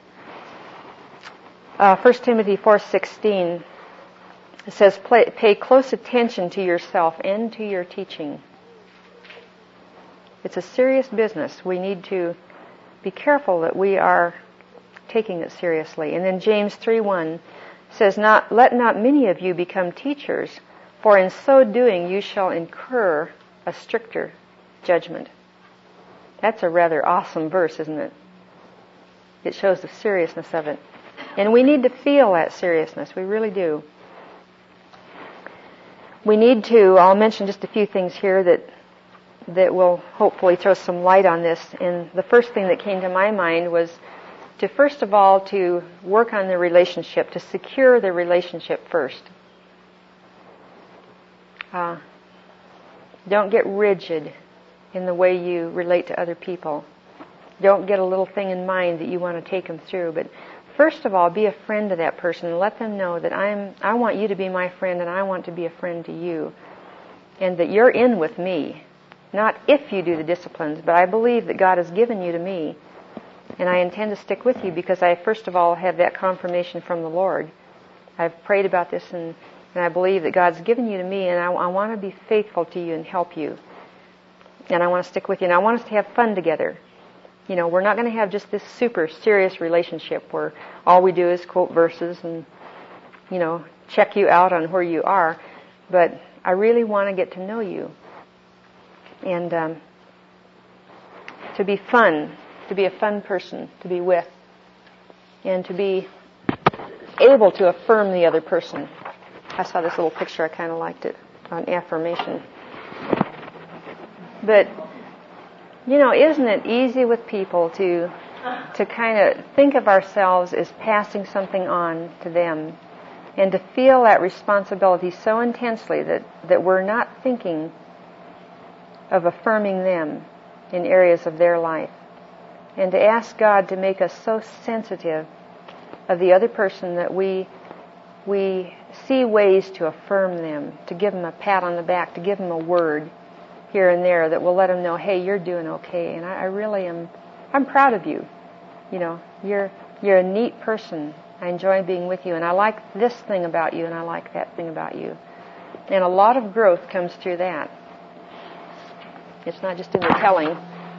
1 Timothy 4:16 says, pay close attention to yourself and to your teaching. It's a serious business. We need to be careful that we are taking it seriously. And then James 3:1 says, let not many of you become teachers, for in so doing you shall incur a stricter judgment. That's a rather awesome verse, isn't it? It shows the seriousness of it. And we need to feel that seriousness. We really do. We need to, I'll mention just a few things here that will hopefully throw some light on this. And the first thing that came to my mind was to, first of all, to work on the relationship, to secure the relationship first. Don't get rigid in the way you relate to other people. Don't get a little thing in mind that you want to take them through. But first of all, be a friend to that person and let them know that I want you to be my friend and I want to be a friend to you. And that you're in with me. Not if you do the disciplines, but I believe that God has given you to me. And I intend to stick with you because I, first of all, have that confirmation from the Lord. I've prayed about this and I believe that God's given you to me, and I want to be faithful to you and help you. And I want to stick with you. And I want us to have fun together. We're not going to have just this super serious relationship where all we do is quote verses and, check you out on where you are. But I really want to get to know you. And to be fun, to be a fun person to be with. And to be able to affirm the other person. I saw this little picture, I kind of liked it, on affirmation. But, isn't it easy with people to kind of think of ourselves as passing something on to them and to feel that responsibility so intensely that we're not thinking of affirming them in areas of their life. And to ask God to make us so sensitive of the other person that we see ways to affirm them, to give them a pat on the back, to give them a word here and there that will let them know, hey, you're doing okay, and I really am, I'm proud of you. You're a neat person. I enjoy being with you, and I like this thing about you, and I like that thing about you. And a lot of growth comes through that. It's not just in the telling.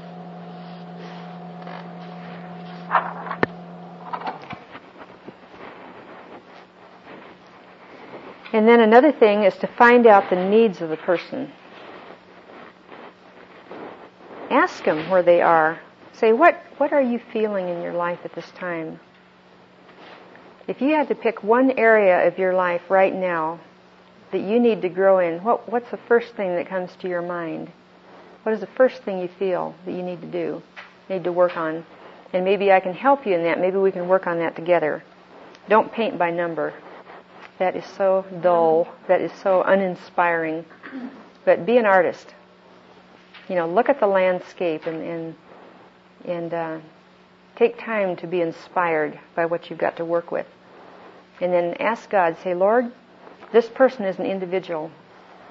And then another thing is to find out the needs of the person. Ask them where they are. Say, what are you feeling in your life at this time? If you had to pick one area of your life right now that you need to grow in, what's the first thing that comes to your mind? What is the first thing you feel that you need to do, need to work on? And maybe I can help you in that. Maybe we can work on that together. Don't paint by number. That is so dull. That is so uninspiring. But be an artist. Look at the landscape and take time to be inspired by what you've got to work with. And then ask God, say, Lord, this person is an individual.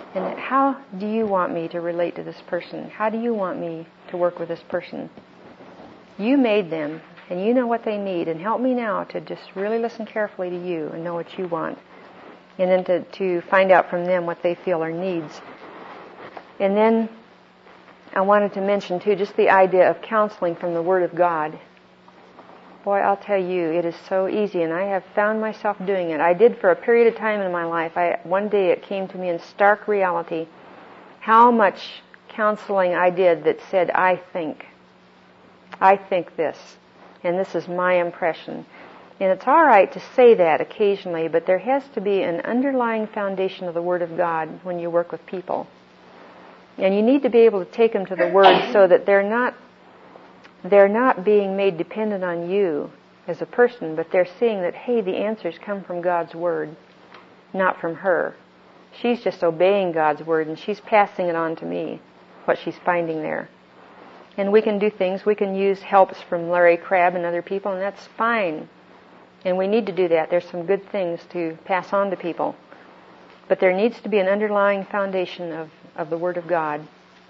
And how do you want me to relate to this person? How do you want me to work with this person? You made them, and you know what they need, and help me now to just really listen carefully to you and know what you want. And then to find out from them what they feel are needs. And then I wanted to mention, too, just the idea of counseling from the Word of God. Boy, I'll tell you, it is so easy, and I have found myself doing it. I did for a period of time in my life. One day it came to me in stark reality how much counseling I did that said, I think this, and this is my impression. And it's all right to say that occasionally, but there has to be an underlying foundation of the Word of God when you work with people. And you need to be able to take them to the Word so that they're not being made dependent on you as a person, but they're seeing that, hey, the answers come from God's Word, not from her. She's just obeying God's Word, and she's passing it on to me, what she's finding there. And we can do things. We can use helps from Larry Crabb and other people, and that's fine. And we need to do that. There's some good things to pass on to people. But there needs to be an underlying foundation of the Word of God.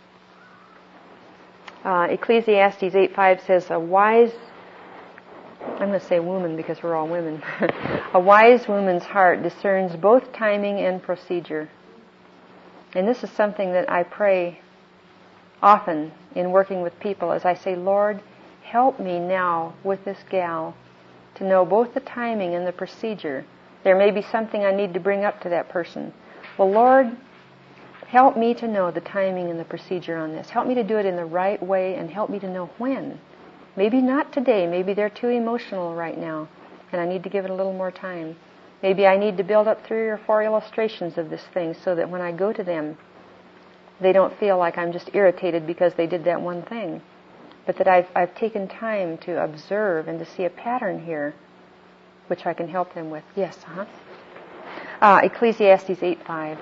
Ecclesiastes 8:5 says, a wise, I'm going to say woman because we're all women, a wise woman's heart discerns both timing and procedure. And this is something that I pray often in working with people as I say, Lord, help me now with this gal to know both the timing and the procedure. There may be something I need to bring up to that person. Well, Lord, help me to know the timing and the procedure on this. Help me to do it in the right way and help me to know when. Maybe not today. Maybe they're too emotional right now and I need to give it a little more time. Maybe I need to build up 3 or 4 illustrations of this thing so that when I go to them, they don't feel like I'm just irritated because they did that one thing. But that I've taken time to observe and to see a pattern here, which I can help them with. Yes, Ecclesiastes 8:5.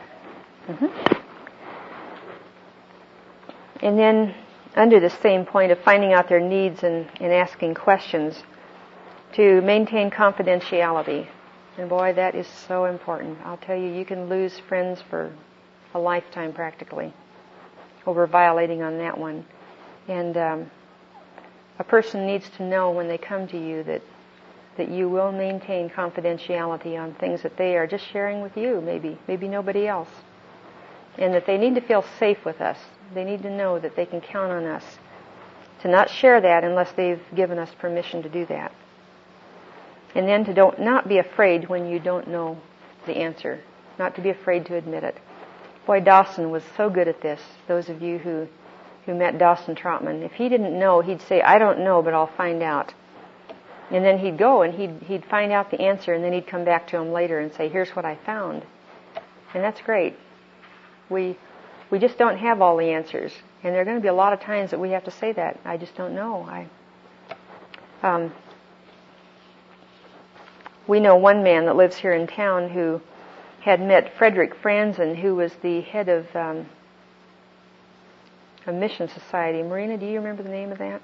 And then, under the same point of finding out their needs and asking questions, to maintain confidentiality. And boy, that is so important. I'll tell you, you can lose friends for a lifetime practically over violating on that one. And a person needs to know when they come to you that you will maintain confidentiality on things that they are just sharing with you, maybe nobody else. And that they need to feel safe with us. They need to know that they can count on us to not share that unless they've given us permission to do that. And then to not be afraid when you don't know the answer, not to be afraid to admit it. Boy, Dawson was so good at this. Those of you who met Dawson Trotman, if he didn't know, he'd say, I don't know, but I'll find out. And then he'd go and he'd find out the answer, and then he'd come back to him later and say, here's what I found. And that's great. We just don't have all the answers. And there are going to be a lot of times that we have to say that. I just don't know. We know one man that lives here in town who had met Frederick Franzen, who was the head of a mission society. Marina, do you remember the name of that?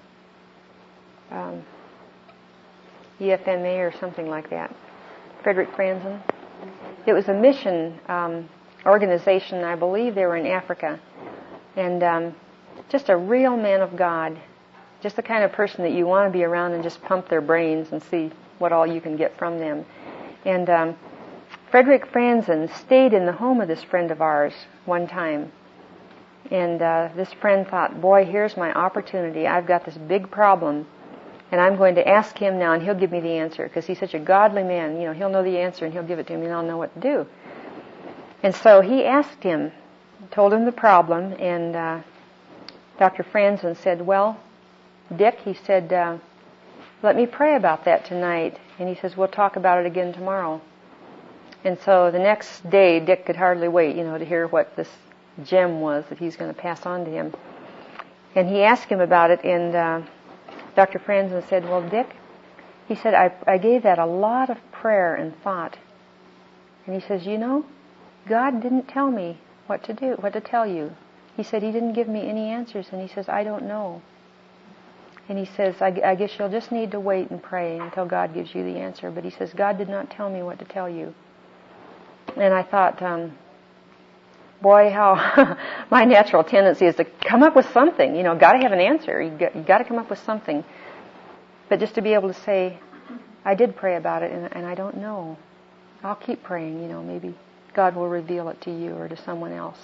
EFMA or something like that. Frederick Franzen. It was a mission organization. I believe they were in Africa. And just a real man of God. Just the kind of person that you want to be around and just pump their brains and see what all you can get from them. And Frederick Franzen stayed in the home of this friend of ours one time. And this friend thought, boy, here's my opportunity. I've got this big problem. And I'm going to ask him now, and he'll give me the answer. Because he's such a godly man. You know, he'll know the answer, and he'll give it to me, and I'll know what to do. And so he asked him, told him the problem, and Dr. Franzen said, well, Dick, he said, let me pray about that tonight. And he says, we'll talk about it again tomorrow. And so the next day, Dick could hardly wait, to hear what this gem was that he's going to pass on to him. And he asked him about it, and Dr. Franzen said, well, Dick, he said, I gave that a lot of prayer and thought. And he says, God didn't tell me what to do, what to tell you. He said, he didn't give me any answers. And he says, I don't know. And he says, I guess you'll just need to wait and pray until God gives you the answer. But he says, God did not tell me what to tell you. And I thought, boy, how my natural tendency is to come up with something. Got to have an answer. You got to come up with something. But just to be able to say, I did pray about it, and I don't know. I'll keep praying. Maybe God will reveal it to you or to someone else.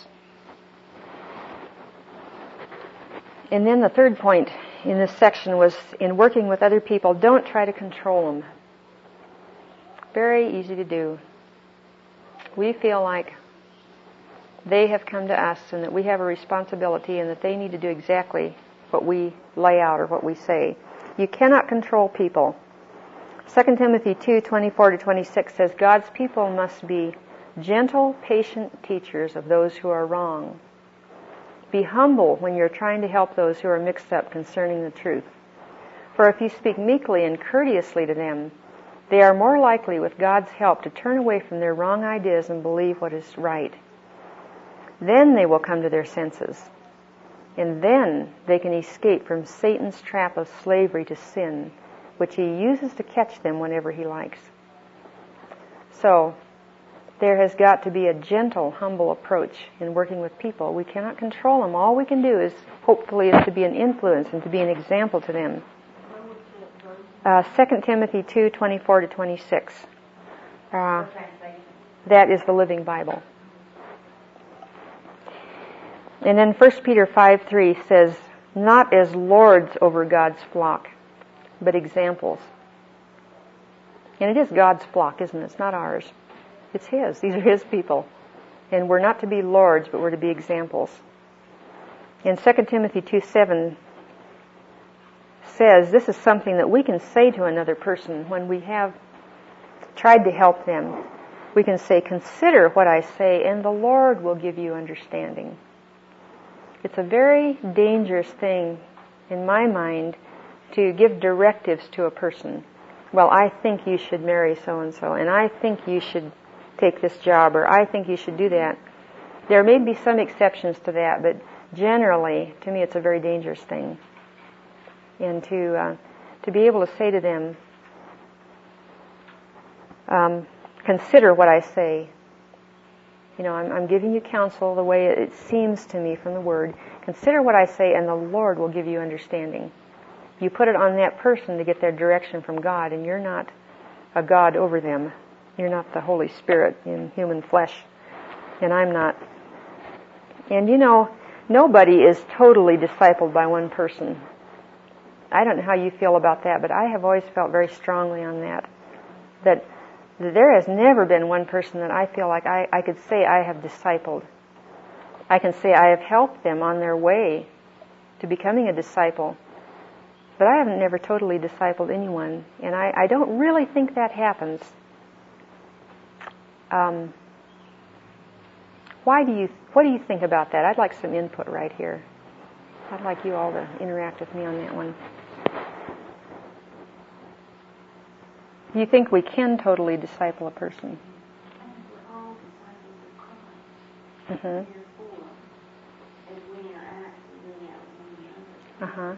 And then the third point in this section was, in working with other people, don't try to control them. Very easy to do. We feel like they have come to us and that we have a responsibility and that they need to do exactly what we lay out or what we say. You cannot control people. 2 Timothy 2:24-26 says, God's people must be gentle, patient teachers of those who are wrong. Be humble when you're trying to help those who are mixed up concerning the truth. For if you speak meekly and courteously to them, they are more likely, with God's help, to turn away from their wrong ideas and believe what is right. Then they will come to their senses. And then they can escape from Satan's trap of slavery to sin, which he uses to catch them whenever he likes. So, there has got to be a gentle, humble approach in working with people. We cannot control them. All we can do is, hopefully, is to be an influence and to be an example to them. 2 Timothy 2:24-26. That is the Living Bible. And then 1 Peter 5:3 says, not as lords over God's flock, but examples. And it is God's flock, isn't it? It's not ours. It's His. These are His people. And we're not to be lords, but we're to be examples. And 2 Timothy 2:7 says this is something that we can say to another person when we have tried to help them. We can say, consider what I say, and the Lord will give you understanding. It's a very dangerous thing, in my mind, to give directives to a person. Well, I think you should marry so-and-so, and I think you should take this job, or I think you should do that. There may be some exceptions to that, but generally, to me, it's a very dangerous thing. And to be able to say to them, consider what I say. I'm giving you counsel the way it seems to me from the Word. Consider what I say, and the Lord will give you understanding. You put it on that person to get their direction from God, and you're not a God over them. You're not the Holy Spirit in human flesh, and I'm not. And nobody is totally discipled by one person. I don't know how you feel about that, but I have always felt very strongly on that there has never been one person that I feel like I could say I have discipled. I can say I have helped them on their way to becoming a disciple. But I haven't never totally discipled anyone, and I don't really think that happens. What do you think about that? I'd like some input right here. I'd like you all to interact with me on that one. Do you think we can totally disciple a person? We're all disciples of Christ. Mm-hmm. Therefore, as we interact and doing that with one another. Uh-huh.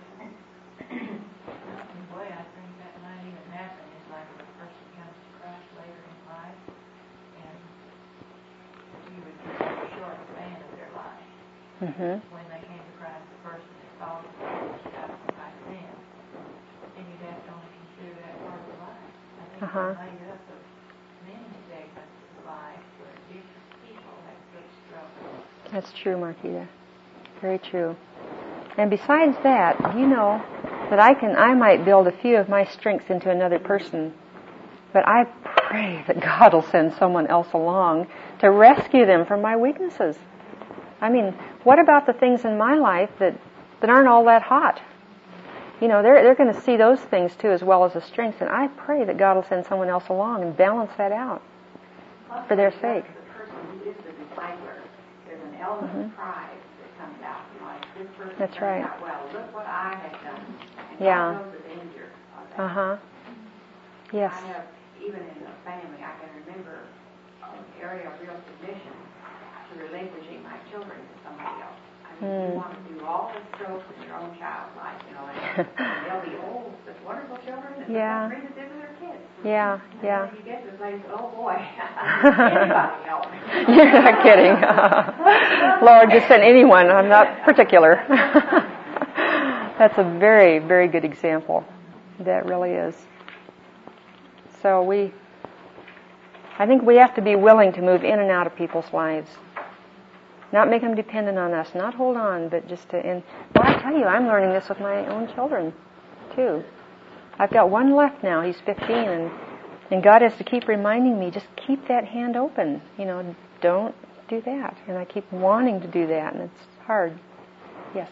The way I think that might even happen is like if a person comes to Christ later in life, and you would be a short span of their life. Mm-hmm. When they came to Christ, the person that followed the gospel back then, and you'd have to only consider that part of the life. I think they're made up of many segments of life where different people have big struggles. That's true, Marquita. Very true. And besides that, that I might build a few of my strengths into another person, but I pray that God will send someone else along to rescue them from my weaknesses. I mean, what about the things in my life that aren't all that hot? They're going to see those things too, as well as the strengths, and I pray that God will send someone else along and balance that out for their sake. The person who is the discipler, there's an element of pride that comes out. Like, this person That's turns right. out well. Look what I have done. And Yeah. God knows the danger of that. Uh-huh. Yes. I have, even in the family, I can remember an area of real submission to relinquishing my children to somebody else. I mean, you want to do all the strokes in your own child's life, and they'll be old, such wonderful children, and they'll bring it to their kids. Yeah. And then you get to the place, oh boy, anybody help me. You're not kidding. Lord, just send anyone. I'm not particular. That's a very, very good example. That really is. So I think we have to be willing to move in and out of people's lives. Not make them dependent on us. Not hold on, but just to... Well, I tell you, I'm learning this with my own children, too. I've got one left now. He's 15, and God has to keep reminding me, just keep that hand open. Don't do that. And I keep wanting to do that, and it's hard. Yes?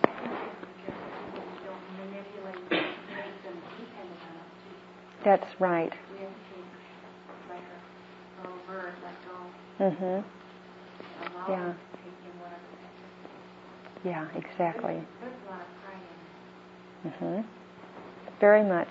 That's right. We have to let go over, let go. Mm-hmm. Allow Yeah. it to take in whatever it is. Yeah, exactly. There's a lot of pride in it. Mm-hmm. Very much.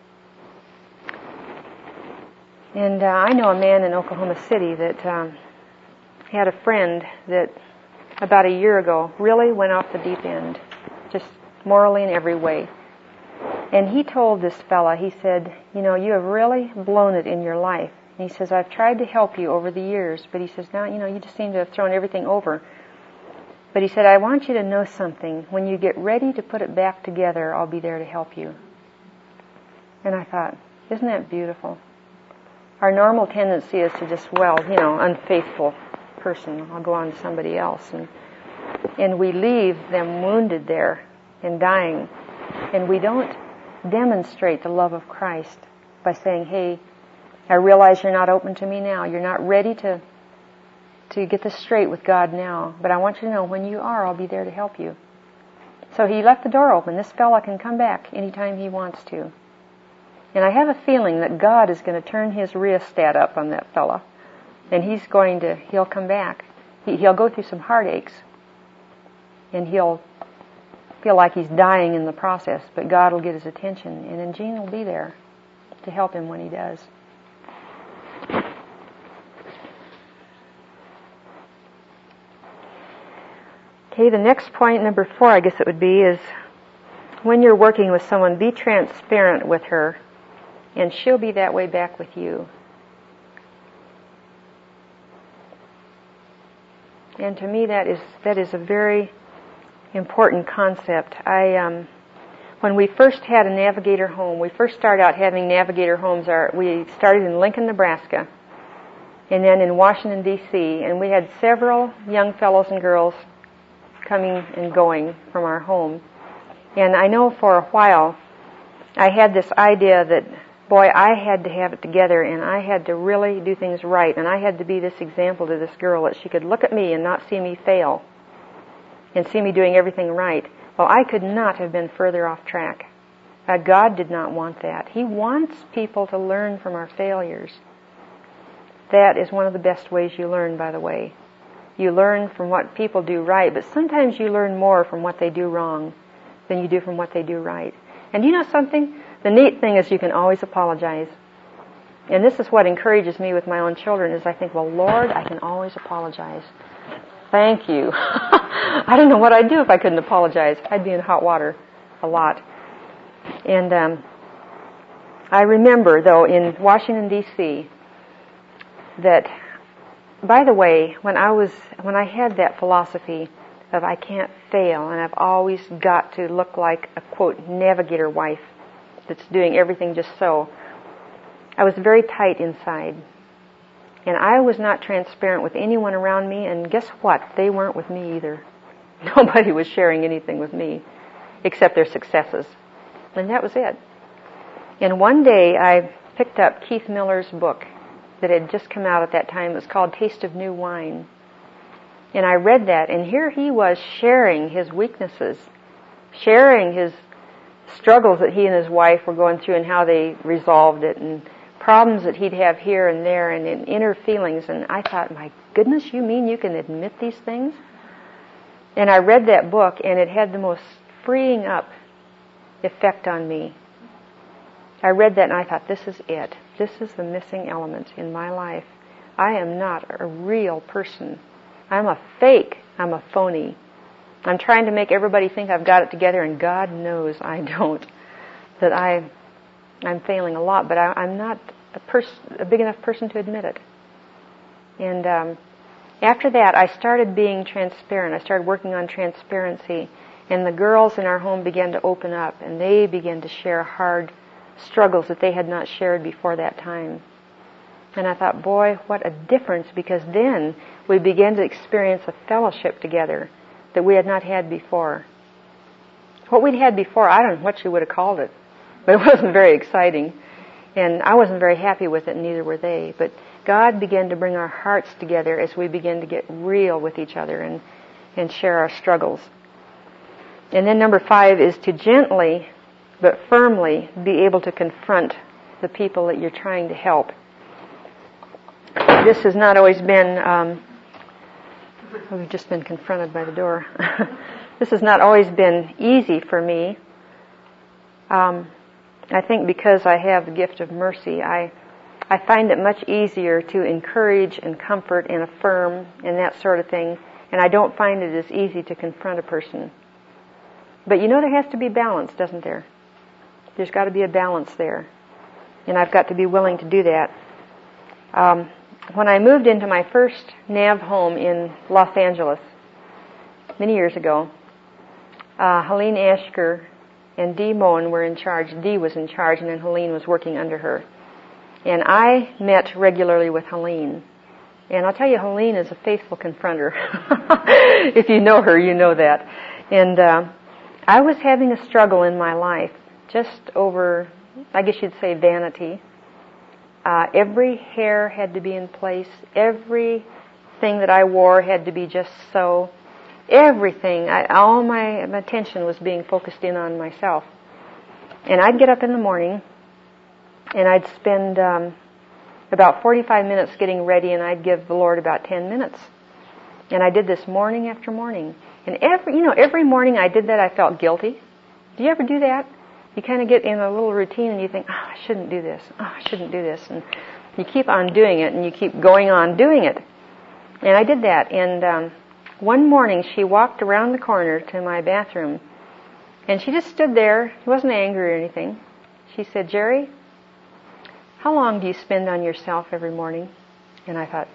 And I know a man in Oklahoma City that had a friend that about a year ago really went off the deep end, just morally in every way. And he told this fella, he said, you have really blown it in your life. And he says, I've tried to help you over the years, but he says, now, you just seem to have thrown everything over. But he said, I want you to know something. When you get ready to put it back together, I'll be there to help you. And I thought, isn't that beautiful? Our normal tendency is to just, unfaithful person, I'll go on to somebody else. And we leave them wounded there and dying. And we don't demonstrate the love of Christ by saying, hey, I realize you're not open to me now. You're not ready to get this straight with God now. But I want you to know when you are, I'll be there to help you. So he left the door open. This fella can come back anytime he wants to. And I have a feeling that God is going to turn his rheostat up on that fella. And he'll come back. He'll go through some heartaches. And he'll feel like he's dying in the process. But God will get his attention. And then Jean will be there to help him when he does. Okay, the next point, number 4, I guess it would be, is when you're working with someone, be transparent with her. And she'll be that way back with you. And to me, that is a very important concept. When we first had a Navigator home, we first started out having Navigator homes. We started in Lincoln, Nebraska, and then in Washington, D.C., and we had several young fellows and girls coming and going from our home. And I know for a while, I had this idea that, boy, I had to have it together, and I had to really do things right, and I had to be this example to this girl that she could look at me and not see me fail and see me doing everything right. Well, I could not have been further off track. God did not want that. He wants people to learn from our failures. That is one of the best ways you learn, by the way. You learn from what people do right, but sometimes you learn more from what they do wrong than you do from what they do right. And you know something? The neat thing is you can always apologize. And this is what encourages me with my own children, is I think, well, Lord, I can always apologize. Thank you. I don't know what I'd do if I couldn't apologize. I'd be in hot water a lot. And I remember, though, in Washington, D.C., that, by the way, when I had that philosophy of I can't fail, and I've always got to look like a, quote, navigator wife that's doing everything just so, I was very tight inside. And I was not transparent with anyone around me, and guess what? They weren't with me either. Nobody was sharing anything with me except their successes. And that was it. And one day I picked up Keith Miller's book that had just come out at that time. It was called Taste of New Wine. And I read that, and here he was sharing his weaknesses, sharing his struggles that he and his wife were going through and how they resolved it, and problems that he'd have here and there, and in inner feelings. And I thought, my goodness, you mean you can admit these things? And I read that book, and it had the most freeing up effect on me. I read that, and I thought, this is it. This is the missing element in my life. I am not a real person. I'm a fake. I'm a phony. I'm trying to make everybody think I've got it together, and God knows I don't. That I'm failing a lot, but I'm not a big enough person to admit it. And after that, I started being transparent. I started working on transparency. And the girls in our home began to open up, and they began to share hard struggles that they had not shared before that time. And I thought, boy, what a difference, because then we began to experience a fellowship together that we had not had before. What we'd had before, I don't know what you would have called it, but it wasn't very exciting. And I wasn't very happy with it, and neither were they. But God began to bring our hearts together as we began to get real with each other and share our struggles. And then number 5 is to gently but firmly be able to confront the people that you're trying to help. This has not always been, we've just been confronted by the door. This has not always been easy for me. I think because I have the gift of mercy, I find it much easier to encourage and comfort and affirm and that sort of thing, and I don't find it as easy to confront a person. But you know there has to be balance, doesn't there? There's got to be a balance there, and I've got to be willing to do that. When I moved into my first NAV home in Los Angeles many years ago, Helene Ashker and Dee Moen were in charge. Dee was in charge, and then Helene was working under her. And I met regularly with Helene. And I'll tell you, Helene is a faithful confronter. If you know her, you know that. And I was having a struggle in my life just over, I guess you'd say, vanity. Every hair had to be in place. Everything that I wore had to be just so. Everything, all my attention was being focused in on myself. And I'd get up in the morning, and I'd spend about 45 minutes getting ready, and I'd give the Lord about 10 minutes. And I did this morning after morning. And every morning I did that, I felt guilty. Do you ever do that? You kind of get in a little routine, and you think, I shouldn't do this. I shouldn't do this. And you keep on doing it, and you keep going on doing it. And I did that, and one morning she walked around the corner to my bathroom, and she just stood there. She wasn't angry or anything. She said, "Jerry, how long do you spend on yourself every morning?" And I thought,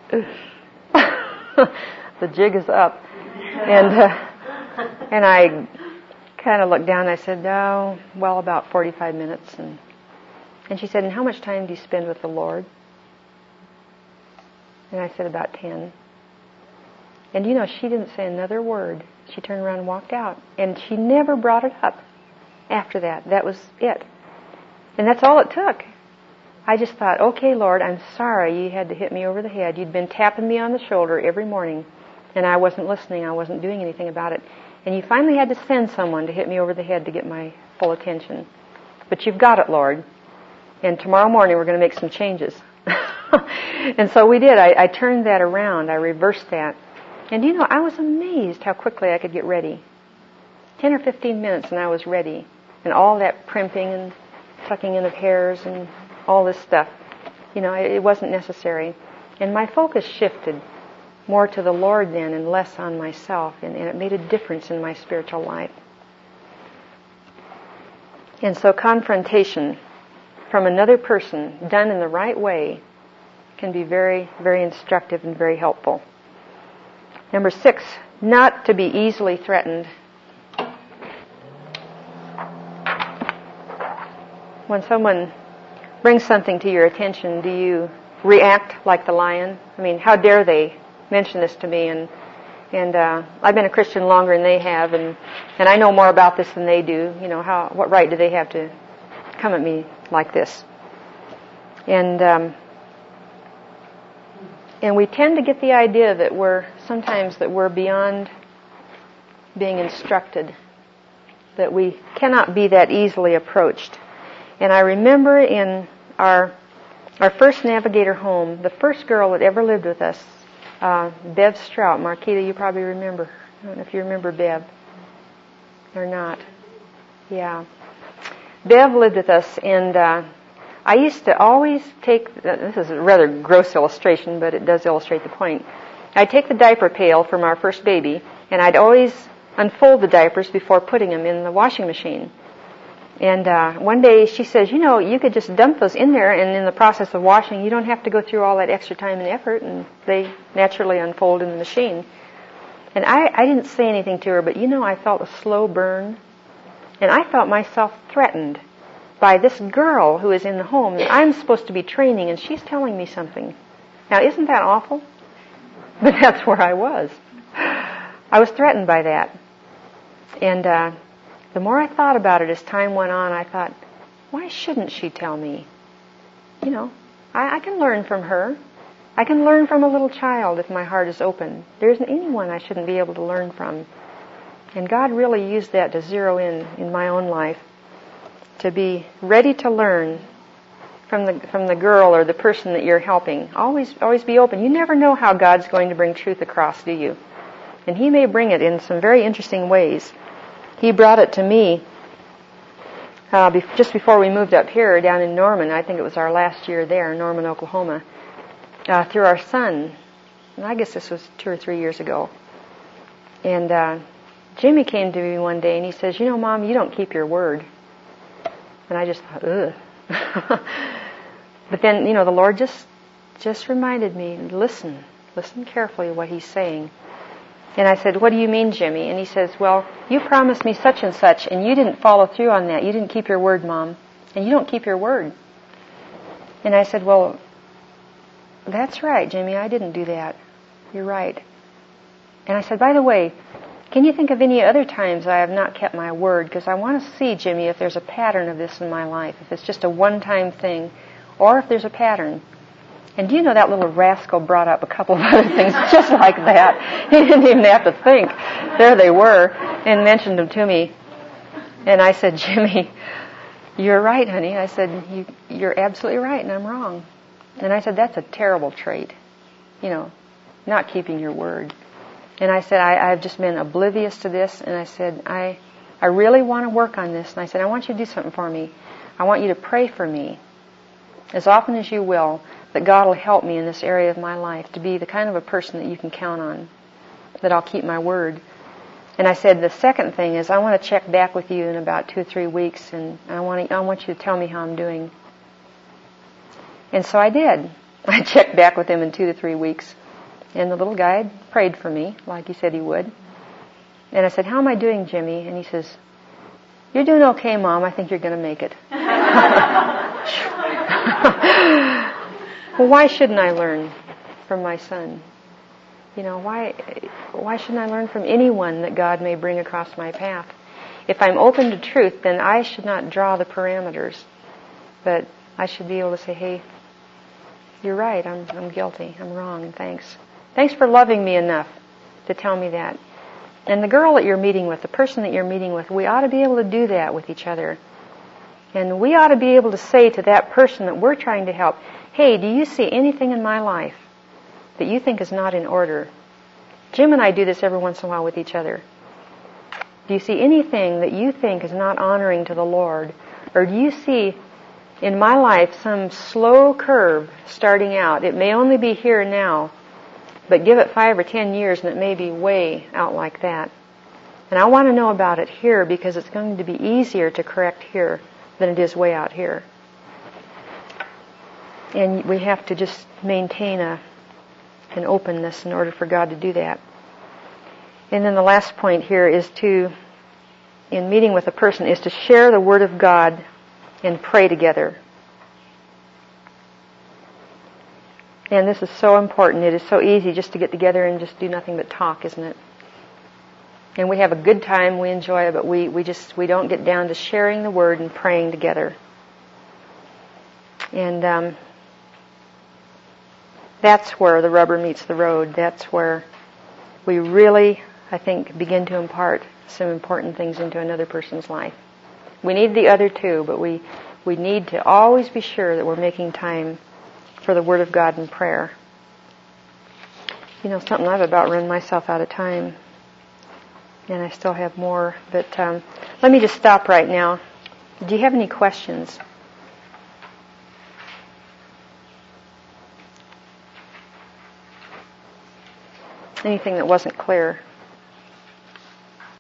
the jig is up. And I kind of looked down, and I said, "Oh, well, about 45 minutes. And she said, "And how much time do you spend with the Lord?" And I said, "About 10. And she didn't say another word. She turned around and walked out. And she never brought it up after that. That was it. And that's all it took. I just thought, okay, Lord, I'm sorry you had to hit me over the head. You'd been tapping me on the shoulder every morning, and I wasn't listening. I wasn't doing anything about it. And you finally had to send someone to hit me over the head to get my full attention. But you've got it, Lord. And tomorrow morning we're going to make some changes." And so we did. I turned that around. I reversed that. And I was amazed how quickly I could get ready. 10 or 15 minutes and I was ready. And all that primping and tucking in of hairs and all this stuff, it wasn't necessary. And my focus shifted more to the Lord then and less on myself. And it made a difference in my spiritual life. And so confrontation from another person done in the right way can be very, very instructive and very helpful. Number 6, not to be easily threatened. When someone brings something to your attention, do you react like the lion? I mean, how dare they mention this to me? And I've been a Christian longer than they have, and I know more about this than they do. What right do they have to come at me like this? And we tend to get the idea that we're beyond being instructed, that we cannot be that easily approached. And I remember in our first Navigator home, the first girl that ever lived with us, Bev Strout. Marquita, you probably remember. I don't know if you remember Bev or not. Yeah. Bev lived with us, and I used to always take, this is a rather gross illustration, but it does illustrate the point. I'd take the diaper pail from our first baby, and I'd always unfold the diapers before putting them in the washing machine. And one day she says, you could just dump those in there, and in the process of washing, you don't have to go through all that extra time and effort, and they naturally unfold in the machine. And I didn't say anything to her, but I felt a slow burn, and I felt myself threatened by this girl who is in the home that I'm supposed to be training, and she's telling me something. Now, isn't that awful? But that's where I was. I was threatened by that. And the more I thought about it as time went on, I thought, why shouldn't she tell me? I can learn from her. I can learn from a little child if my heart is open. There isn't anyone I shouldn't be able to learn from. And God really used that to zero in my own life, to be ready to learn from the girl or the person that you're helping. Always be open. You never know how God's going to bring truth across, do you? And He may bring it in some very interesting ways. He brought it to me just before we moved up here down in Norman. I think it was our last year there in Norman, Oklahoma, through our son. And I guess this was 2 or 3 years ago. And Jimmy came to me one day and he says, Mom, you don't keep your word. And I just thought, ugh. But then, the Lord just reminded me, listen carefully to what He's saying. And I said, what do you mean, Jimmy? And he says, well, you promised me such and such, and you didn't follow through on that. You didn't keep your word, Mom. And you don't keep your word. And I said, well, that's right, Jimmy. I didn't do that. You're right. And I said, by the way, can you think of any other times I have not kept my word? Because I want to see, Jimmy, if there's a pattern of this in my life, if it's just a one-time thing, or if there's a pattern. And do you know that little rascal brought up a couple of other things just like that? He didn't even have to think. There they were, and mentioned them to me. And I said, Jimmy, you're right, honey. I said, you're absolutely right, and I'm wrong. And I said, that's a terrible trait, not keeping your word. And I said, I've just been oblivious to this. And I said, I really want to work on this. And I said, I want you to do something for me. I want you to pray for me as often as you will, that God will help me in this area of my life to be the kind of a person that you can count on, that I'll keep my word. And I said, the second thing is I want to check back with you in about 2 or 3 weeks, and I want you to tell me how I'm doing. And so I did. I checked back with him in 2 to 3 weeks. And the little guy prayed for me, like he said he would. And I said, how am I doing, Jimmy? And he says, you're doing okay, Mom. I think you're going to make it. Well, why shouldn't I learn from my son? Why shouldn't I learn from anyone that God may bring across my path? If I'm open to truth, then I should not draw the parameters. But I should be able to say, hey, you're right, I'm guilty, I'm wrong, and thanks. Thanks for loving me enough to tell me that. And the girl that you're meeting with, the person that you're meeting with, we ought to be able to do that with each other. And we ought to be able to say to that person that we're trying to help, hey, do you see anything in my life that you think is not in order? Jim and I do this every once in a while with each other. Do you see anything that you think is not honoring to the Lord? Or do you see in my life some slow curve starting out? It may only be here now, but give it 5 or 10 years and it may be way out like that. And I want to know about it here because it's going to be easier to correct here than it is way out here. And we have to just maintain an openness in order for God to do that. And then the last point here is in meeting with a person, is to share the Word of God and pray together. And this is so important. It is so easy just to get together and just do nothing but talk, isn't it? And we have a good time, we enjoy it, but we don't get down to sharing the Word and praying together. And that's where the rubber meets the road. That's where we really, I think, begin to impart some important things into another person's life. We need the other too, but we need to always be sure that we're making time for the Word of God and prayer. Something, I've about run myself out of time. And I still have more, but let me just stop right now. Do you have any questions? Anything that wasn't clear?